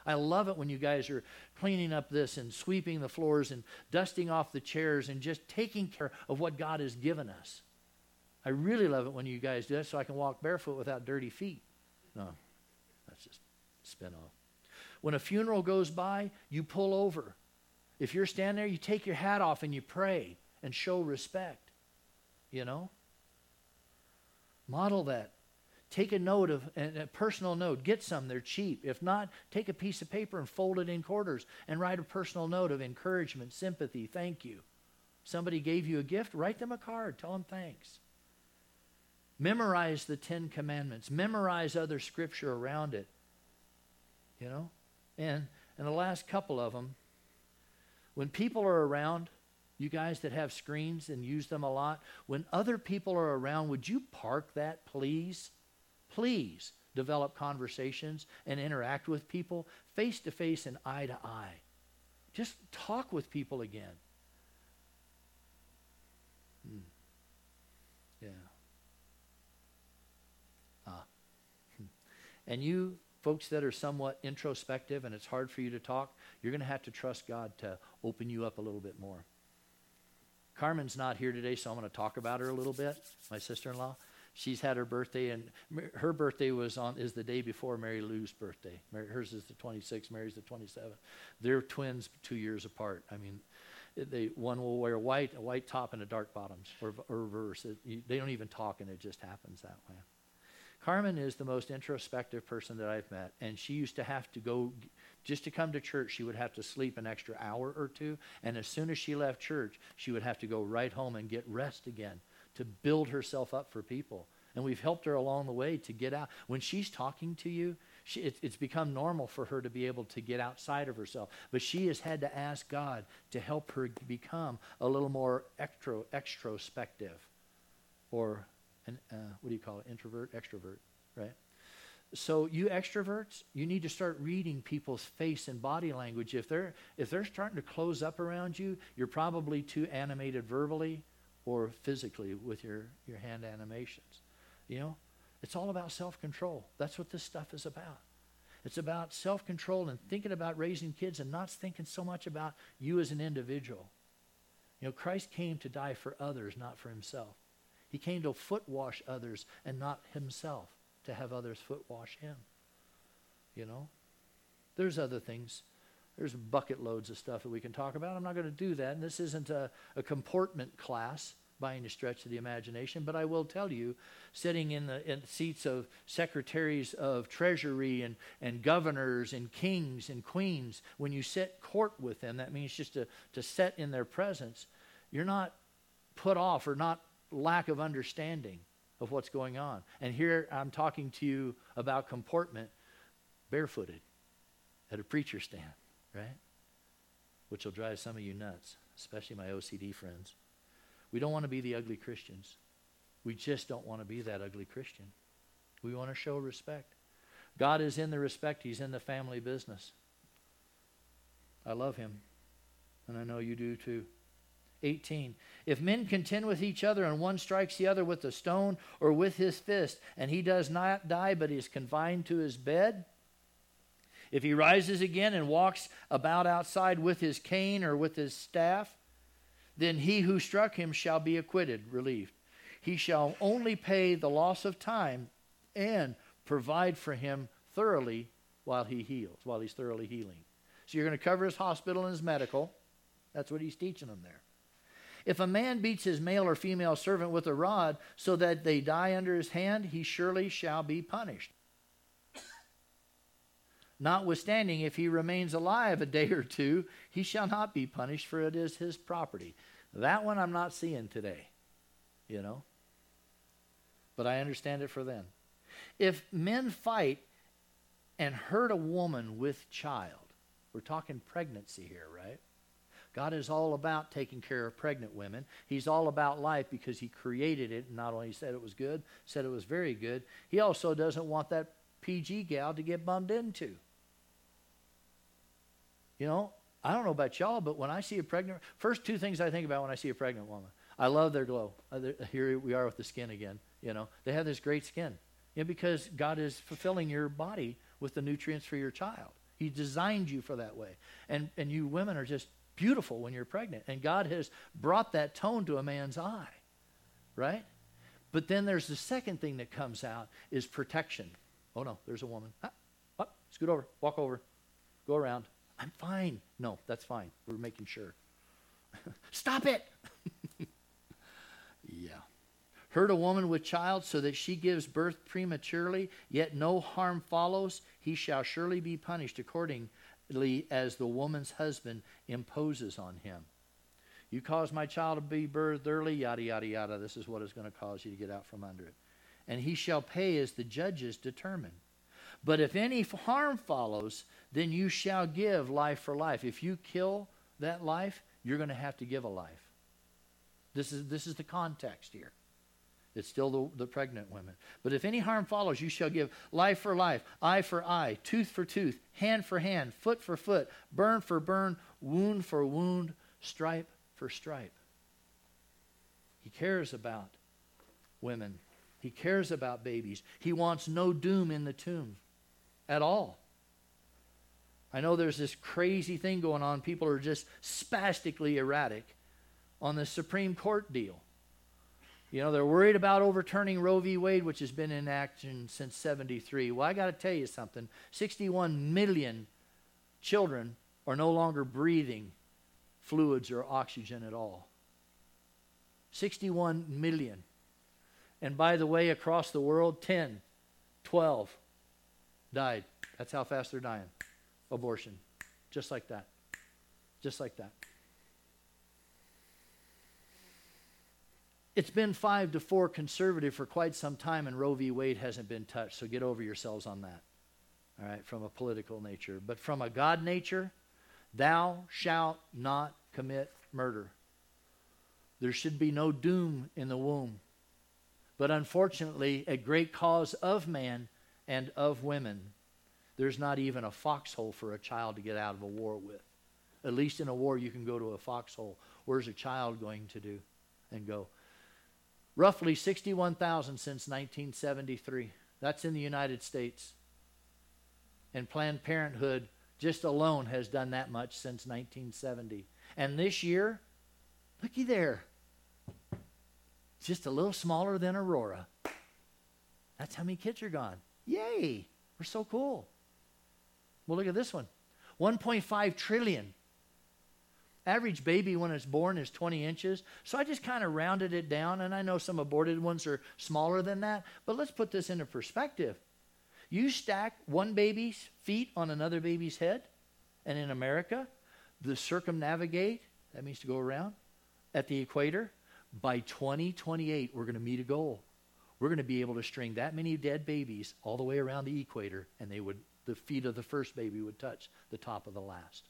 I love it when you guys are cleaning up this and sweeping the floors and dusting off the chairs and just taking care of what God has given us. I really love it when you guys do that so I can walk barefoot without dirty feet. No, that's just spin off. When a funeral goes by, you pull over. If you're standing there, you take your hat off and you pray and show respect. You know? Model that. Take a note of a personal note. Get some. They're cheap. If not, take a piece of paper and fold it in quarters and write a personal note of encouragement, sympathy, thank you. Somebody gave you a gift, write them a card. Tell them thanks. Memorize the 10 Commandments. Memorize other scripture around it. You know? And the last couple of them, when people are around, you guys that have screens and use them a lot, when other people are around, would you park that, please? Please develop conversations and interact with people face to face and eye to eye. Just talk with people again. Yeah. And you folks that are somewhat introspective and it's hard for you to talk, you're going to have to trust God to open you up a little bit more. Carmen's not here today, so I'm going to talk about her a little bit, my sister-in-law. She's had her birthday, and her birthday is the day before Mary Lou's birthday. Hers is the 26th, Mary's the 27th. They're twins 2 years apart. I mean, one will wear a white top and a dark bottoms, or reverse. They don't even talk, and it just happens that way. Carmen is the most introspective person that I've met, and she used to have to go, just to come to church, she would have to sleep an extra hour or two, and as soon as she left church, she would have to go right home and get rest again to build herself up for people. And we've helped her along the way to get out. When she's talking to you, it's become normal for her to be able to get outside of herself, but she has had to ask God to help her become a little more extrospective, or what do you call it? Introvert, extrovert, right? So you extroverts, you need to start reading people's face and body language. If they're starting to close up around you, you're probably too animated verbally or physically with your hand animations. You know, it's all about self-control. That's what this stuff is about. It's about self-control and thinking about raising kids and not thinking so much about you as an individual. You know, Christ came to die for others, not for himself. He came to foot wash others and not himself to have others foot wash him. You know? There's other things. There's bucket loads of stuff that we can talk about. I'm not going to do that. And this isn't a comportment class by any stretch of the imagination. But I will tell you, sitting in seats of secretaries of treasury and governors and kings and queens, when you sit court with them, that means just to sit in their presence, you're not put off or not lack of understanding of what's going on. And here I'm talking to you about comportment barefooted at a preacher stand, right? Which will drive some of you nuts, especially my OCD friends. We don't want to be the ugly Christians. We just don't want to be that ugly Christian. We want to show respect. God is in the respect. He's in the family business. I love him, and I know you do too. 18. If men contend with each other and one strikes the other with a stone or with his fist, and he does not die but is confined to his bed, if he rises again and walks about outside with his cane or with his staff, then he who struck him shall be acquitted, relieved. He shall only pay the loss of time and provide for him thoroughly while he heals, while he's thoroughly healing. So you're going to cover his hospital and his medical. That's what he's teaching them there. If a man beats his male or female servant with a rod so that they die under his hand, he surely shall be punished. Notwithstanding, if he remains alive a day or two, he shall not be punished, for it is his property. That one I'm not seeing today, you know. But I understand it for them. If men fight and hurt a woman with child, we're talking pregnancy here, right? God is all about taking care of pregnant women. He's all about life because he created it and not only said it was good, said it was very good. He also doesn't want that PG gal to get bummed into. You know, I don't know about y'all, but when I see a pregnant, first two things I think about when I see a pregnant woman, I love their glow. Here we are with the skin again. You know, they have this great skin. You know, because God is fulfilling your body with the nutrients for your child. He designed you for that way. And you women are just beautiful when you're pregnant. And God has brought that tone to a man's eye, right? But then there's the second thing that comes out is protection. Oh, no, there's a woman. Scoot over, walk over, go around. I'm fine. No, that's fine. We're making sure. Stop it. Yeah. Hurt a woman with child so that she gives birth prematurely, yet no harm follows, he shall surely be punished accordingly as the woman's husband imposes on him. You caused my child to be birthed early, yada, yada, yada. This is what is going to cause you to get out from under it. And he shall pay as the judges determine. But if any harm follows, then you shall give life for life. If you kill that life, you're going to have to give a life. This is the context here. It's still the pregnant women. But if any harm follows, you shall give life for life, eye for eye, tooth for tooth, hand for hand, foot for foot, burn for burn, wound for wound, stripe for stripe. He cares about women. He cares about babies. He wants no doom in the tomb at all. I know there's this crazy thing going on. People are just spastically erratic on the Supreme Court deal. You know, they're worried about overturning Roe v. Wade, which has been in action since 73. Well, I got to tell you something. 61 million children are no longer breathing fluids or oxygen at all. 61 million. And by the way, across the world, 10, 12 died. That's how fast they're dying. Abortion. Just like that. Just like that. It's been 5-4 conservative for quite some time, and Roe v. Wade hasn't been touched, so get over yourselves on that. All right, from a political nature. But from a God nature, thou shalt not commit murder. There should be no doom in the womb. But unfortunately, a great cause of man and of women, there's not even a foxhole for a child to get out of a war with. At least in a war, you can go to a foxhole. Where's a child going to do and go? Roughly 61,000 since 1973. That's in the United States. And Planned Parenthood just alone has done that much since 1970. And this year, looky there. Just a little smaller than Aurora. That's how many kids are gone. Yay! We're so cool. Well, look at this one. 1.5 trillion. Average baby when it's born is 20 inches. So I just kind of rounded it down, and I know some aborted ones are smaller than that, but let's put this into perspective. You stack one baby's feet on another baby's head, and in America, the circumnavigate, that means to go around, at the equator, by 2028, we're going to meet a goal. We're going to be able to string that many dead babies all the way around the equator, and the feet of the first baby would touch the top of the last.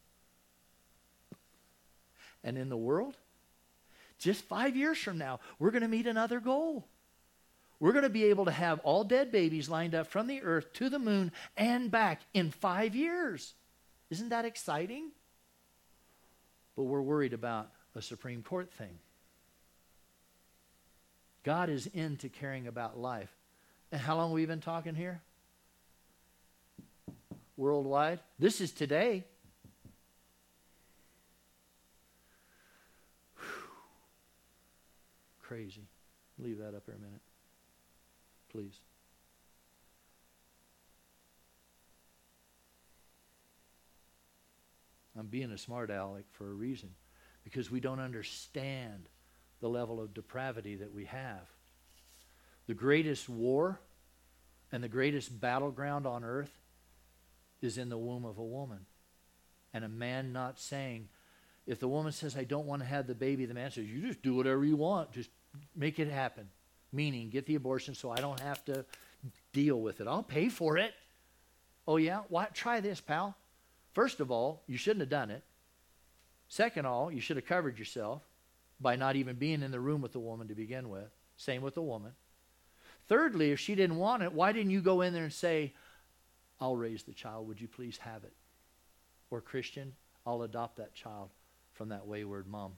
And in the world, just 5 years from now, we're going to meet another goal. We're going to be able to have all dead babies lined up from the earth to the moon and back in 5 years. Isn't that exciting? But we're worried about a Supreme Court thing. God is into caring about life. And how long have we been talking here? Worldwide? This is today. Crazy. Leave that up here a minute. Please. I'm being a smart aleck for a reason. Because we don't understand the level of depravity that we have. The greatest war and the greatest battleground on earth is in the womb of a woman. And a man not saying, if the woman says, I don't want to have the baby, the man says, you just do whatever you want. Just make it happen. Meaning, get the abortion so I don't have to deal with it. I'll pay for it. Oh, yeah? Why? Try this, pal. First of all, you shouldn't have done it. Second of all, you should have covered yourself by not even being in the room with the woman to begin with. Same with the woman. Thirdly, if she didn't want it, why didn't you go in there and say, I'll raise the child. Would you please have it? Or Christian, I'll adopt that child from that wayward mom.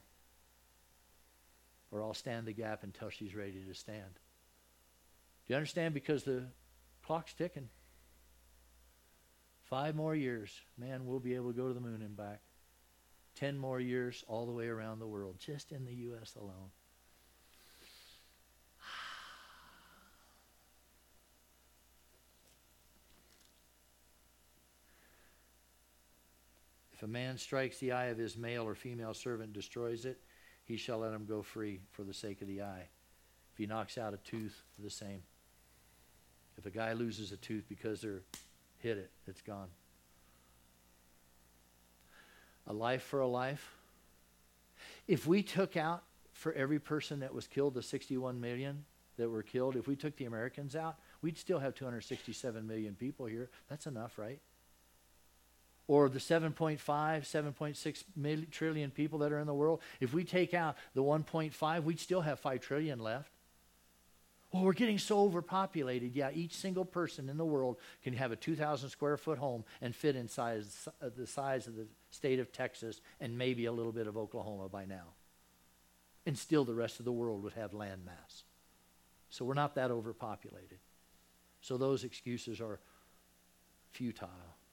Or I'll stand the gap until she's ready to stand. Do you understand? Because the clock's ticking. 5 more years, man, we'll be able to go to the moon and back. 10 more years all the way around the world, just in the U.S. alone. If a man strikes the eye of his male or female servant, destroys it, he shall let him go free for the sake of the eye. If he knocks out a tooth, the same. If a guy loses a tooth because they're hit it, it's gone. A life for a life. If we took out for every person that was killed, the 61 million that were killed, if we took the Americans out, we'd still have 267 million people here. That's enough, right? Or the 7.5, 7.6 trillion people that are in the world, if we take out the 1.5, we'd still have 5 trillion left. Well, we're getting so overpopulated. Yeah, each single person in the world can have a 2,000 square foot home and fit inside the size of the state of Texas and maybe a little bit of Oklahoma by now. And still the rest of the world would have land mass. So we're not that overpopulated. So those excuses are futile.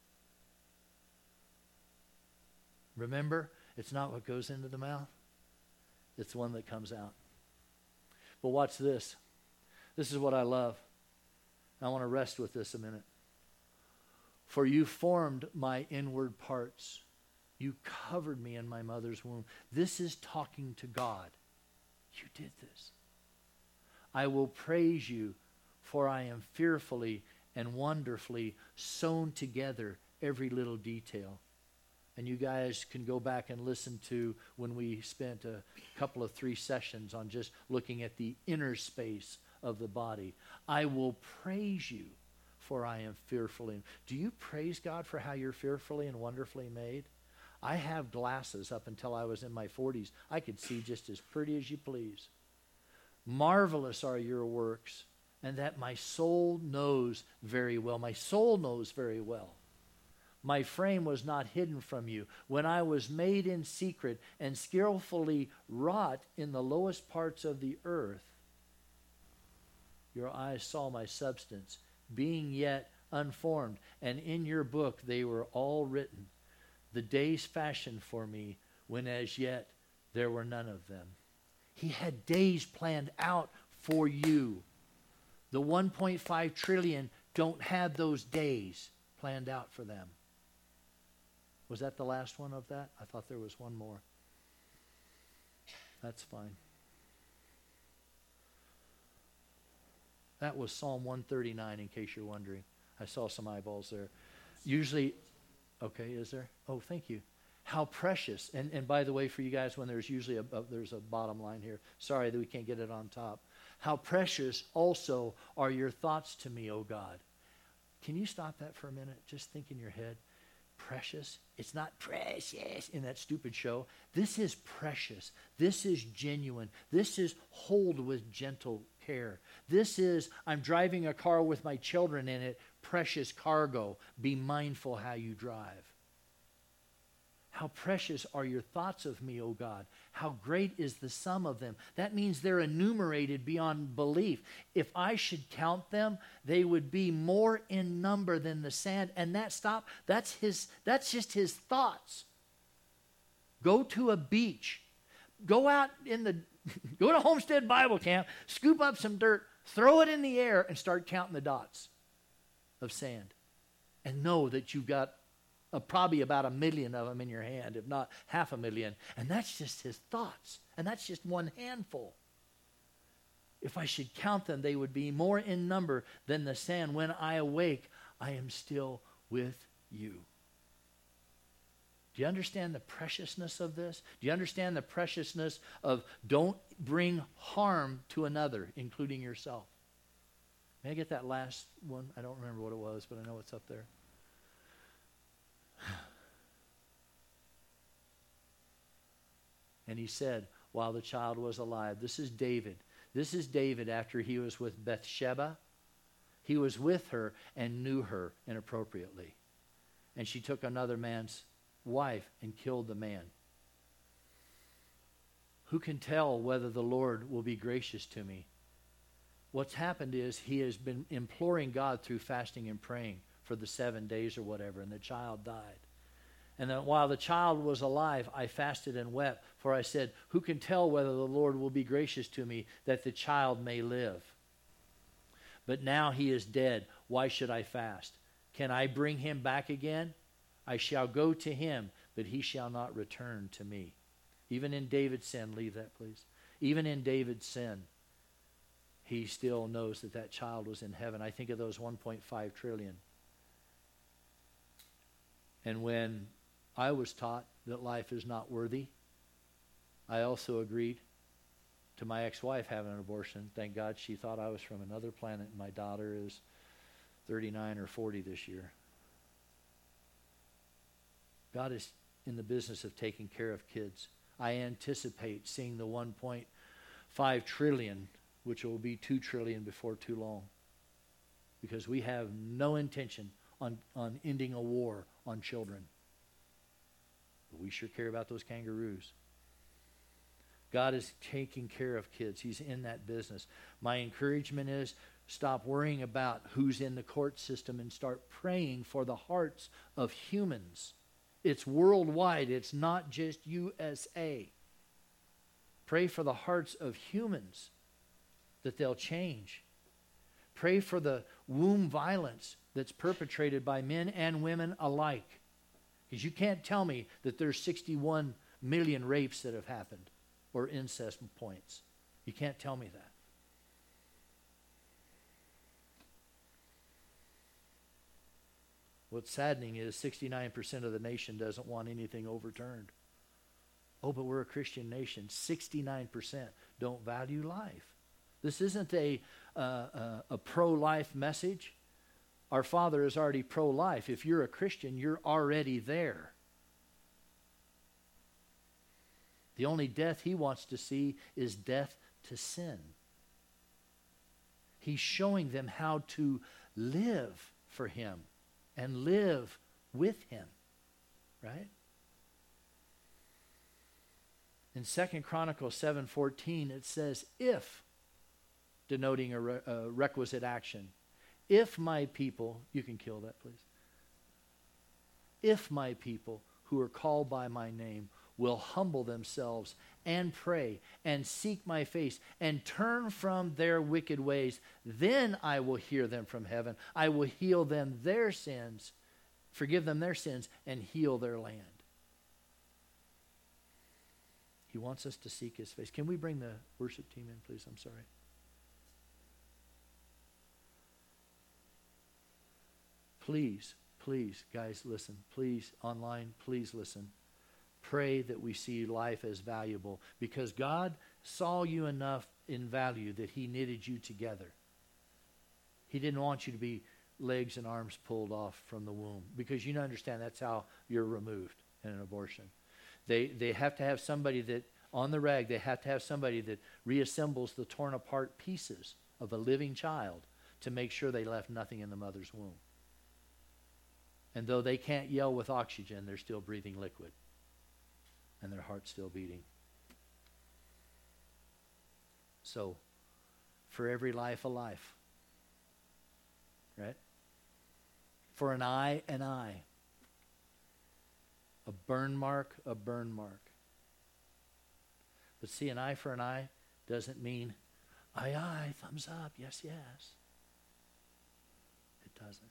Remember, it's not what goes into the mouth. It's the one that comes out. But watch this. This is what I love. I want to rest with this a minute. For you formed my inward parts. You covered me in my mother's womb. This is talking to God. You did this. I will praise you, for I am fearfully and wonderfully sewn together, every little detail. And you guys can go back and listen to when we spent a couple of 3 sessions on just looking at the inner space of the body. I will praise you, for I am fearfully. Do you praise God for how you're fearfully and wonderfully made? I have glasses up until I was in my 40s. I could see just as pretty as you please. Marvelous are your works, and that my soul knows very well. My soul knows very well. My frame was not hidden from you when I was made in secret and skillfully wrought in the lowest parts of the earth. Your eyes saw my substance, being yet unformed, and in your book they were all written, the days fashioned for me, when as yet there were none of them. He had days planned out for you. The 1.5 trillion don't have those days planned out for them. Was that the last one of that? I thought there was one more. That's fine. That was Psalm 139, in case you're wondering. I saw some eyeballs there. Usually, okay, is there? Oh, thank you. How precious. And by the way, for you guys, when there's usually there's a bottom line here. Sorry that we can't get it on top. How precious also are your thoughts to me, O God. Can you stop that for a minute? Just think in your head. Precious. It's not precious in that stupid show. This is precious. This is genuine. This is hold with gentle care. This is, I'm driving a car with my children in it. Precious cargo. Be mindful how you drive. How precious are your thoughts of me, O God. How great is the sum of them. That means they're enumerated beyond belief. If I should count them, they would be more in number than the sand. And that's just his thoughts. Go to a beach. Go out go to Homestead Bible Camp, scoop up some dirt, throw it in the air, and start counting the dots of sand. And know that you've got probably about 1 million of them in your hand, if not 500,000. And that's just his thoughts. And that's just one handful. If I should count them, they would be more in number than the sand. When I awake, I am still with you. Do you understand the preciousness of this? Do you understand the preciousness of don't bring harm to another, including yourself? May I get that last one? I don't remember what it was, but I know it's up there. And he said, while the child was alive, this is David. This is David after he was with Bathsheba. He was with her and knew her inappropriately. And she took another man's wife and killed the man. Who can tell whether the Lord will be gracious to me? What's happened is he has been imploring God through fasting and praying for the 7 days or whatever, and the child died. And then while the child was alive, I fasted and wept, for I said, who can tell whether the Lord will be gracious to me that the child may live? But now he is dead. Why should I fast? Can I bring him back again? I shall go to him, but he shall not return to me. Even in David's sin, leave that please. Even in David's sin, he still knows that that child was in heaven. I think of those 1.5 trillion. And when I was taught that life is not worthy, I also agreed to my ex-wife having an abortion. Thank God she thought I was from another planet, and my daughter is 39 or 40 this year. God is in the business of taking care of kids. I anticipate seeing the 1.5 trillion, which will be 2 trillion before too long, because we have no intention on ending a war on children. But we sure care about those kangaroos. God is taking care of kids. He's in that business. My encouragement is stop worrying about who's in the court system and start praying for the hearts of humans. It's worldwide. It's not just USA. Pray for the hearts of humans that they'll change. Pray for the womb violence that's perpetrated by men and women alike. Because you can't tell me that there's 61 million rapes that have happened or incest points. You can't tell me that. What's saddening is 69% of the nation doesn't want anything overturned. Oh, but we're a Christian nation. 69% don't value life. This isn't a pro-life message. Our Father is already pro-life. If you're a Christian, you're already there. The only death he wants to see is death to sin. He's showing them how to live for him and live with him, right? In 2 Chronicles 7:14, it says, if, denoting a requisite action, if my people, you can kill that please. If my people who are called by my name will humble themselves and pray and seek my face and turn from their wicked ways, then I will hear them from heaven. I will heal them their sins, forgive them their sins, and heal their land. He wants us to seek his face. Can we bring the worship team in, please? I'm sorry. Please, please, guys, listen. Please, online, please listen. Pray that we see life as valuable, because God saw you enough in value that he knitted you together. He didn't want you to be legs and arms pulled off from the womb, because you understand that's how you're removed in an abortion. They have to have somebody that, on the rag, they have to have somebody that reassembles the torn apart pieces of a living child to make sure they left nothing in the mother's womb. And though they can't yell with oxygen, they're still breathing liquid. And their heart's still beating. So, for every life, a life. Right? For an eye, an eye. A burn mark, a burn mark. But see, an eye for an eye doesn't mean, aye, aye, thumbs up, yes, yes. It doesn't.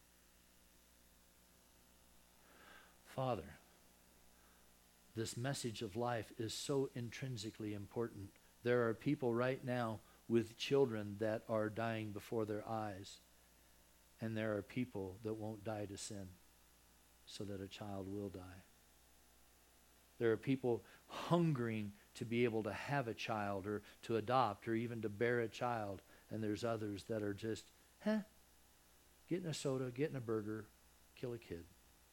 Father, this message of life is so intrinsically important. There are people right now with children that are dying before their eyes. And there are people that won't die to sin so that a child will die. There are people hungering to be able to have a child or to adopt or even to bear a child. And there's others that are just, getting a soda, getting a burger, kill a kid.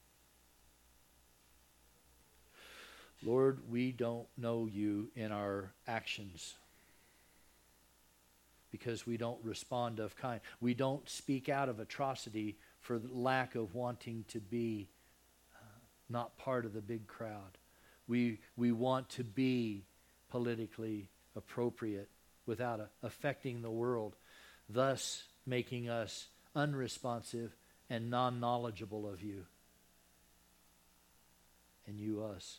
Lord, we don't know you in our actions because we don't respond of kind. We don't speak out of atrocity for the lack of wanting to be not part of the big crowd. We want to be politically appropriate without affecting the world, thus making us unresponsive and non-knowledgeable of you. And you us.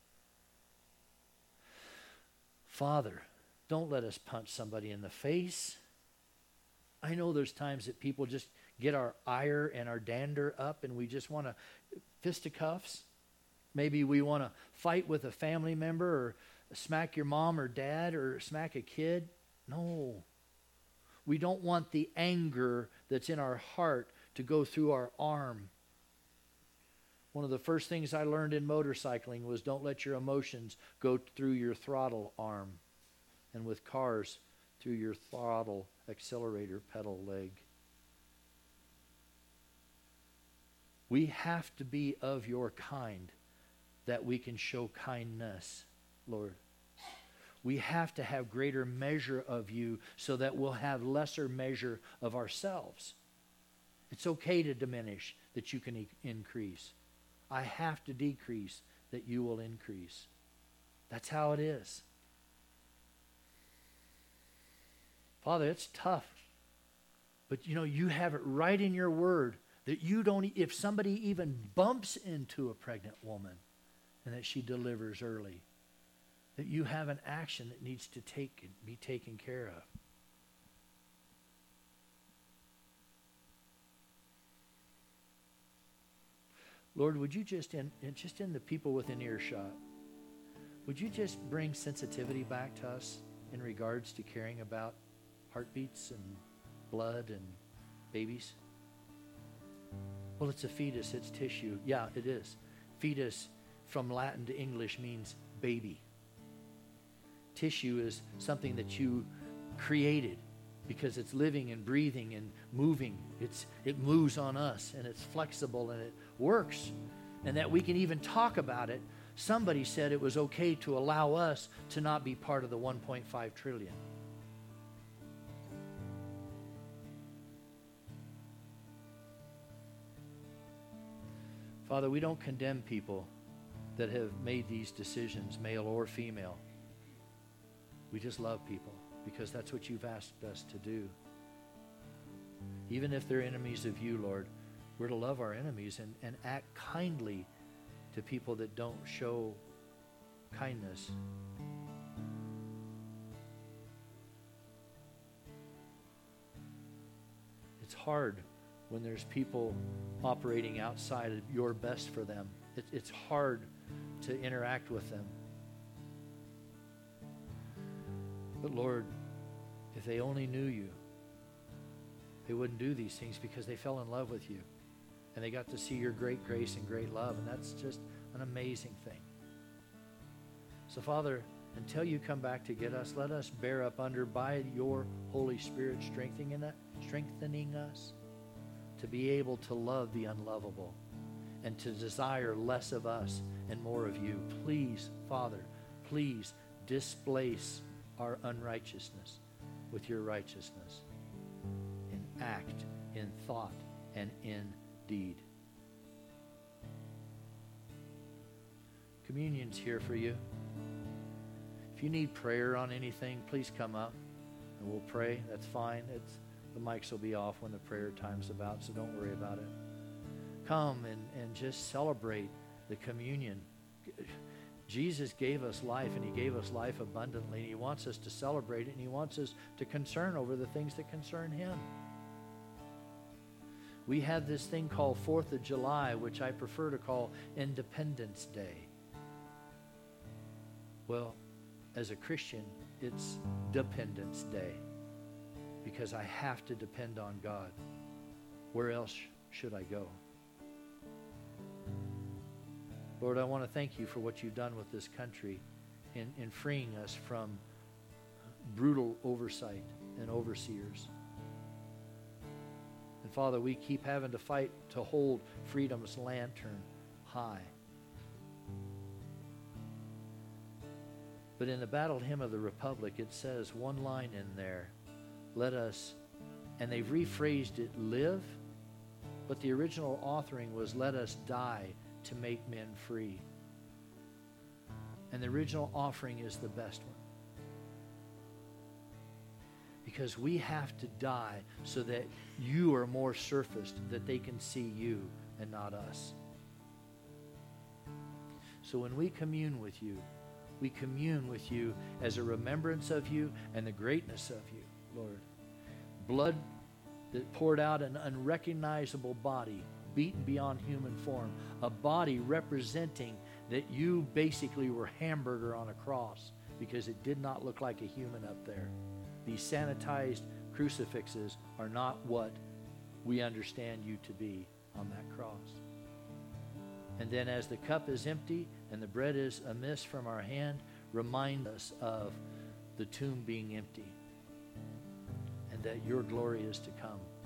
Father, don't let us punch somebody in the face. I know there's times that people just get our ire and our dander up and we just want to fisticuffs. Maybe we want to fight with a family member or smack your mom or dad or smack a kid. No. We don't want the anger that's in our heart to go through our arm. One of the first things I learned in motorcycling was don't let your emotions go through your throttle arm. And with cars, through your throttle accelerator pedal leg. We have to be of your kind that we can show kindness, Lord. We have to have greater measure of you so that we'll have lesser measure of ourselves. It's okay to diminish that you can increase. I have to decrease that you will increase. That's how it is. Father, it's tough. But you have it right in your word that you don't, if somebody even bumps into a pregnant woman and that she delivers early, that you have an action that needs to be taken care of. Lord, would you just in the people within earshot, would you just bring sensitivity back to us in regards to caring about heartbeats and blood and babies? Well, it's a fetus, it's tissue. Yeah, it is. Fetus from Latin to English means baby. Tissue is something that you created because it's living and breathing and moving. It moves on us and it's flexible and it works. And that we can even talk about it. Somebody said it was okay to allow us to not be part of the 1.5 trillion. Father, we don't condemn people that have made these decisions, male or female. We just love people because that's what you've asked us to do. Even if they're enemies of you, Lord, we're to love our enemies and act kindly to people that don't show kindness. It's hard when there's people operating outside of your best for them. It's hard to interact with them. But Lord, if they only knew you, they wouldn't do these things because they fell in love with you. And they got to see your great grace and great love. And that's just an amazing thing. So Father, until you come back to get us, let us bear up under by your Holy Spirit strengthening us to be able to love the unlovable and to desire less of us and more of you. Please, Father, please displace our unrighteousness with your righteousness in act, in thought, and in deed. Communion's here for you. If you need prayer on anything, please come up and we'll pray. That's fine. The mics will be off when the prayer time's about, so don't worry about it. Come and just celebrate the communion. Jesus gave us life, and he gave us life abundantly, and he wants us to celebrate it, and he wants us to concern over the things that concern him. We have this thing called 4th of July, which I prefer to call Independence Day. Well, as a Christian, it's Dependence Day, because I have to depend on God. Where else should I go? Lord, I want to thank you for what you've done with this country in freeing us from brutal oversight and overseers. And Father, we keep having to fight to hold freedom's lantern high. But in the Battle Hymn of the Republic, it says one line in there, let us, and they've rephrased it, live, but the original authoring was let us die to make men free. And the original offering is the best one. Because we have to die so that you are more surfaced, that they can see you and not us. So when we commune with you as a remembrance of you and the greatness of you, Lord. Blood that poured out, an unrecognizable body, beaten beyond human form, a body representing that you basically were hamburger on a cross because it did not look like a human up there. These sanitized crucifixes are not what we understand you to be on that cross. And then as the cup is empty and the bread is amiss from our hand, remind us of the tomb being empty and that your glory is to come.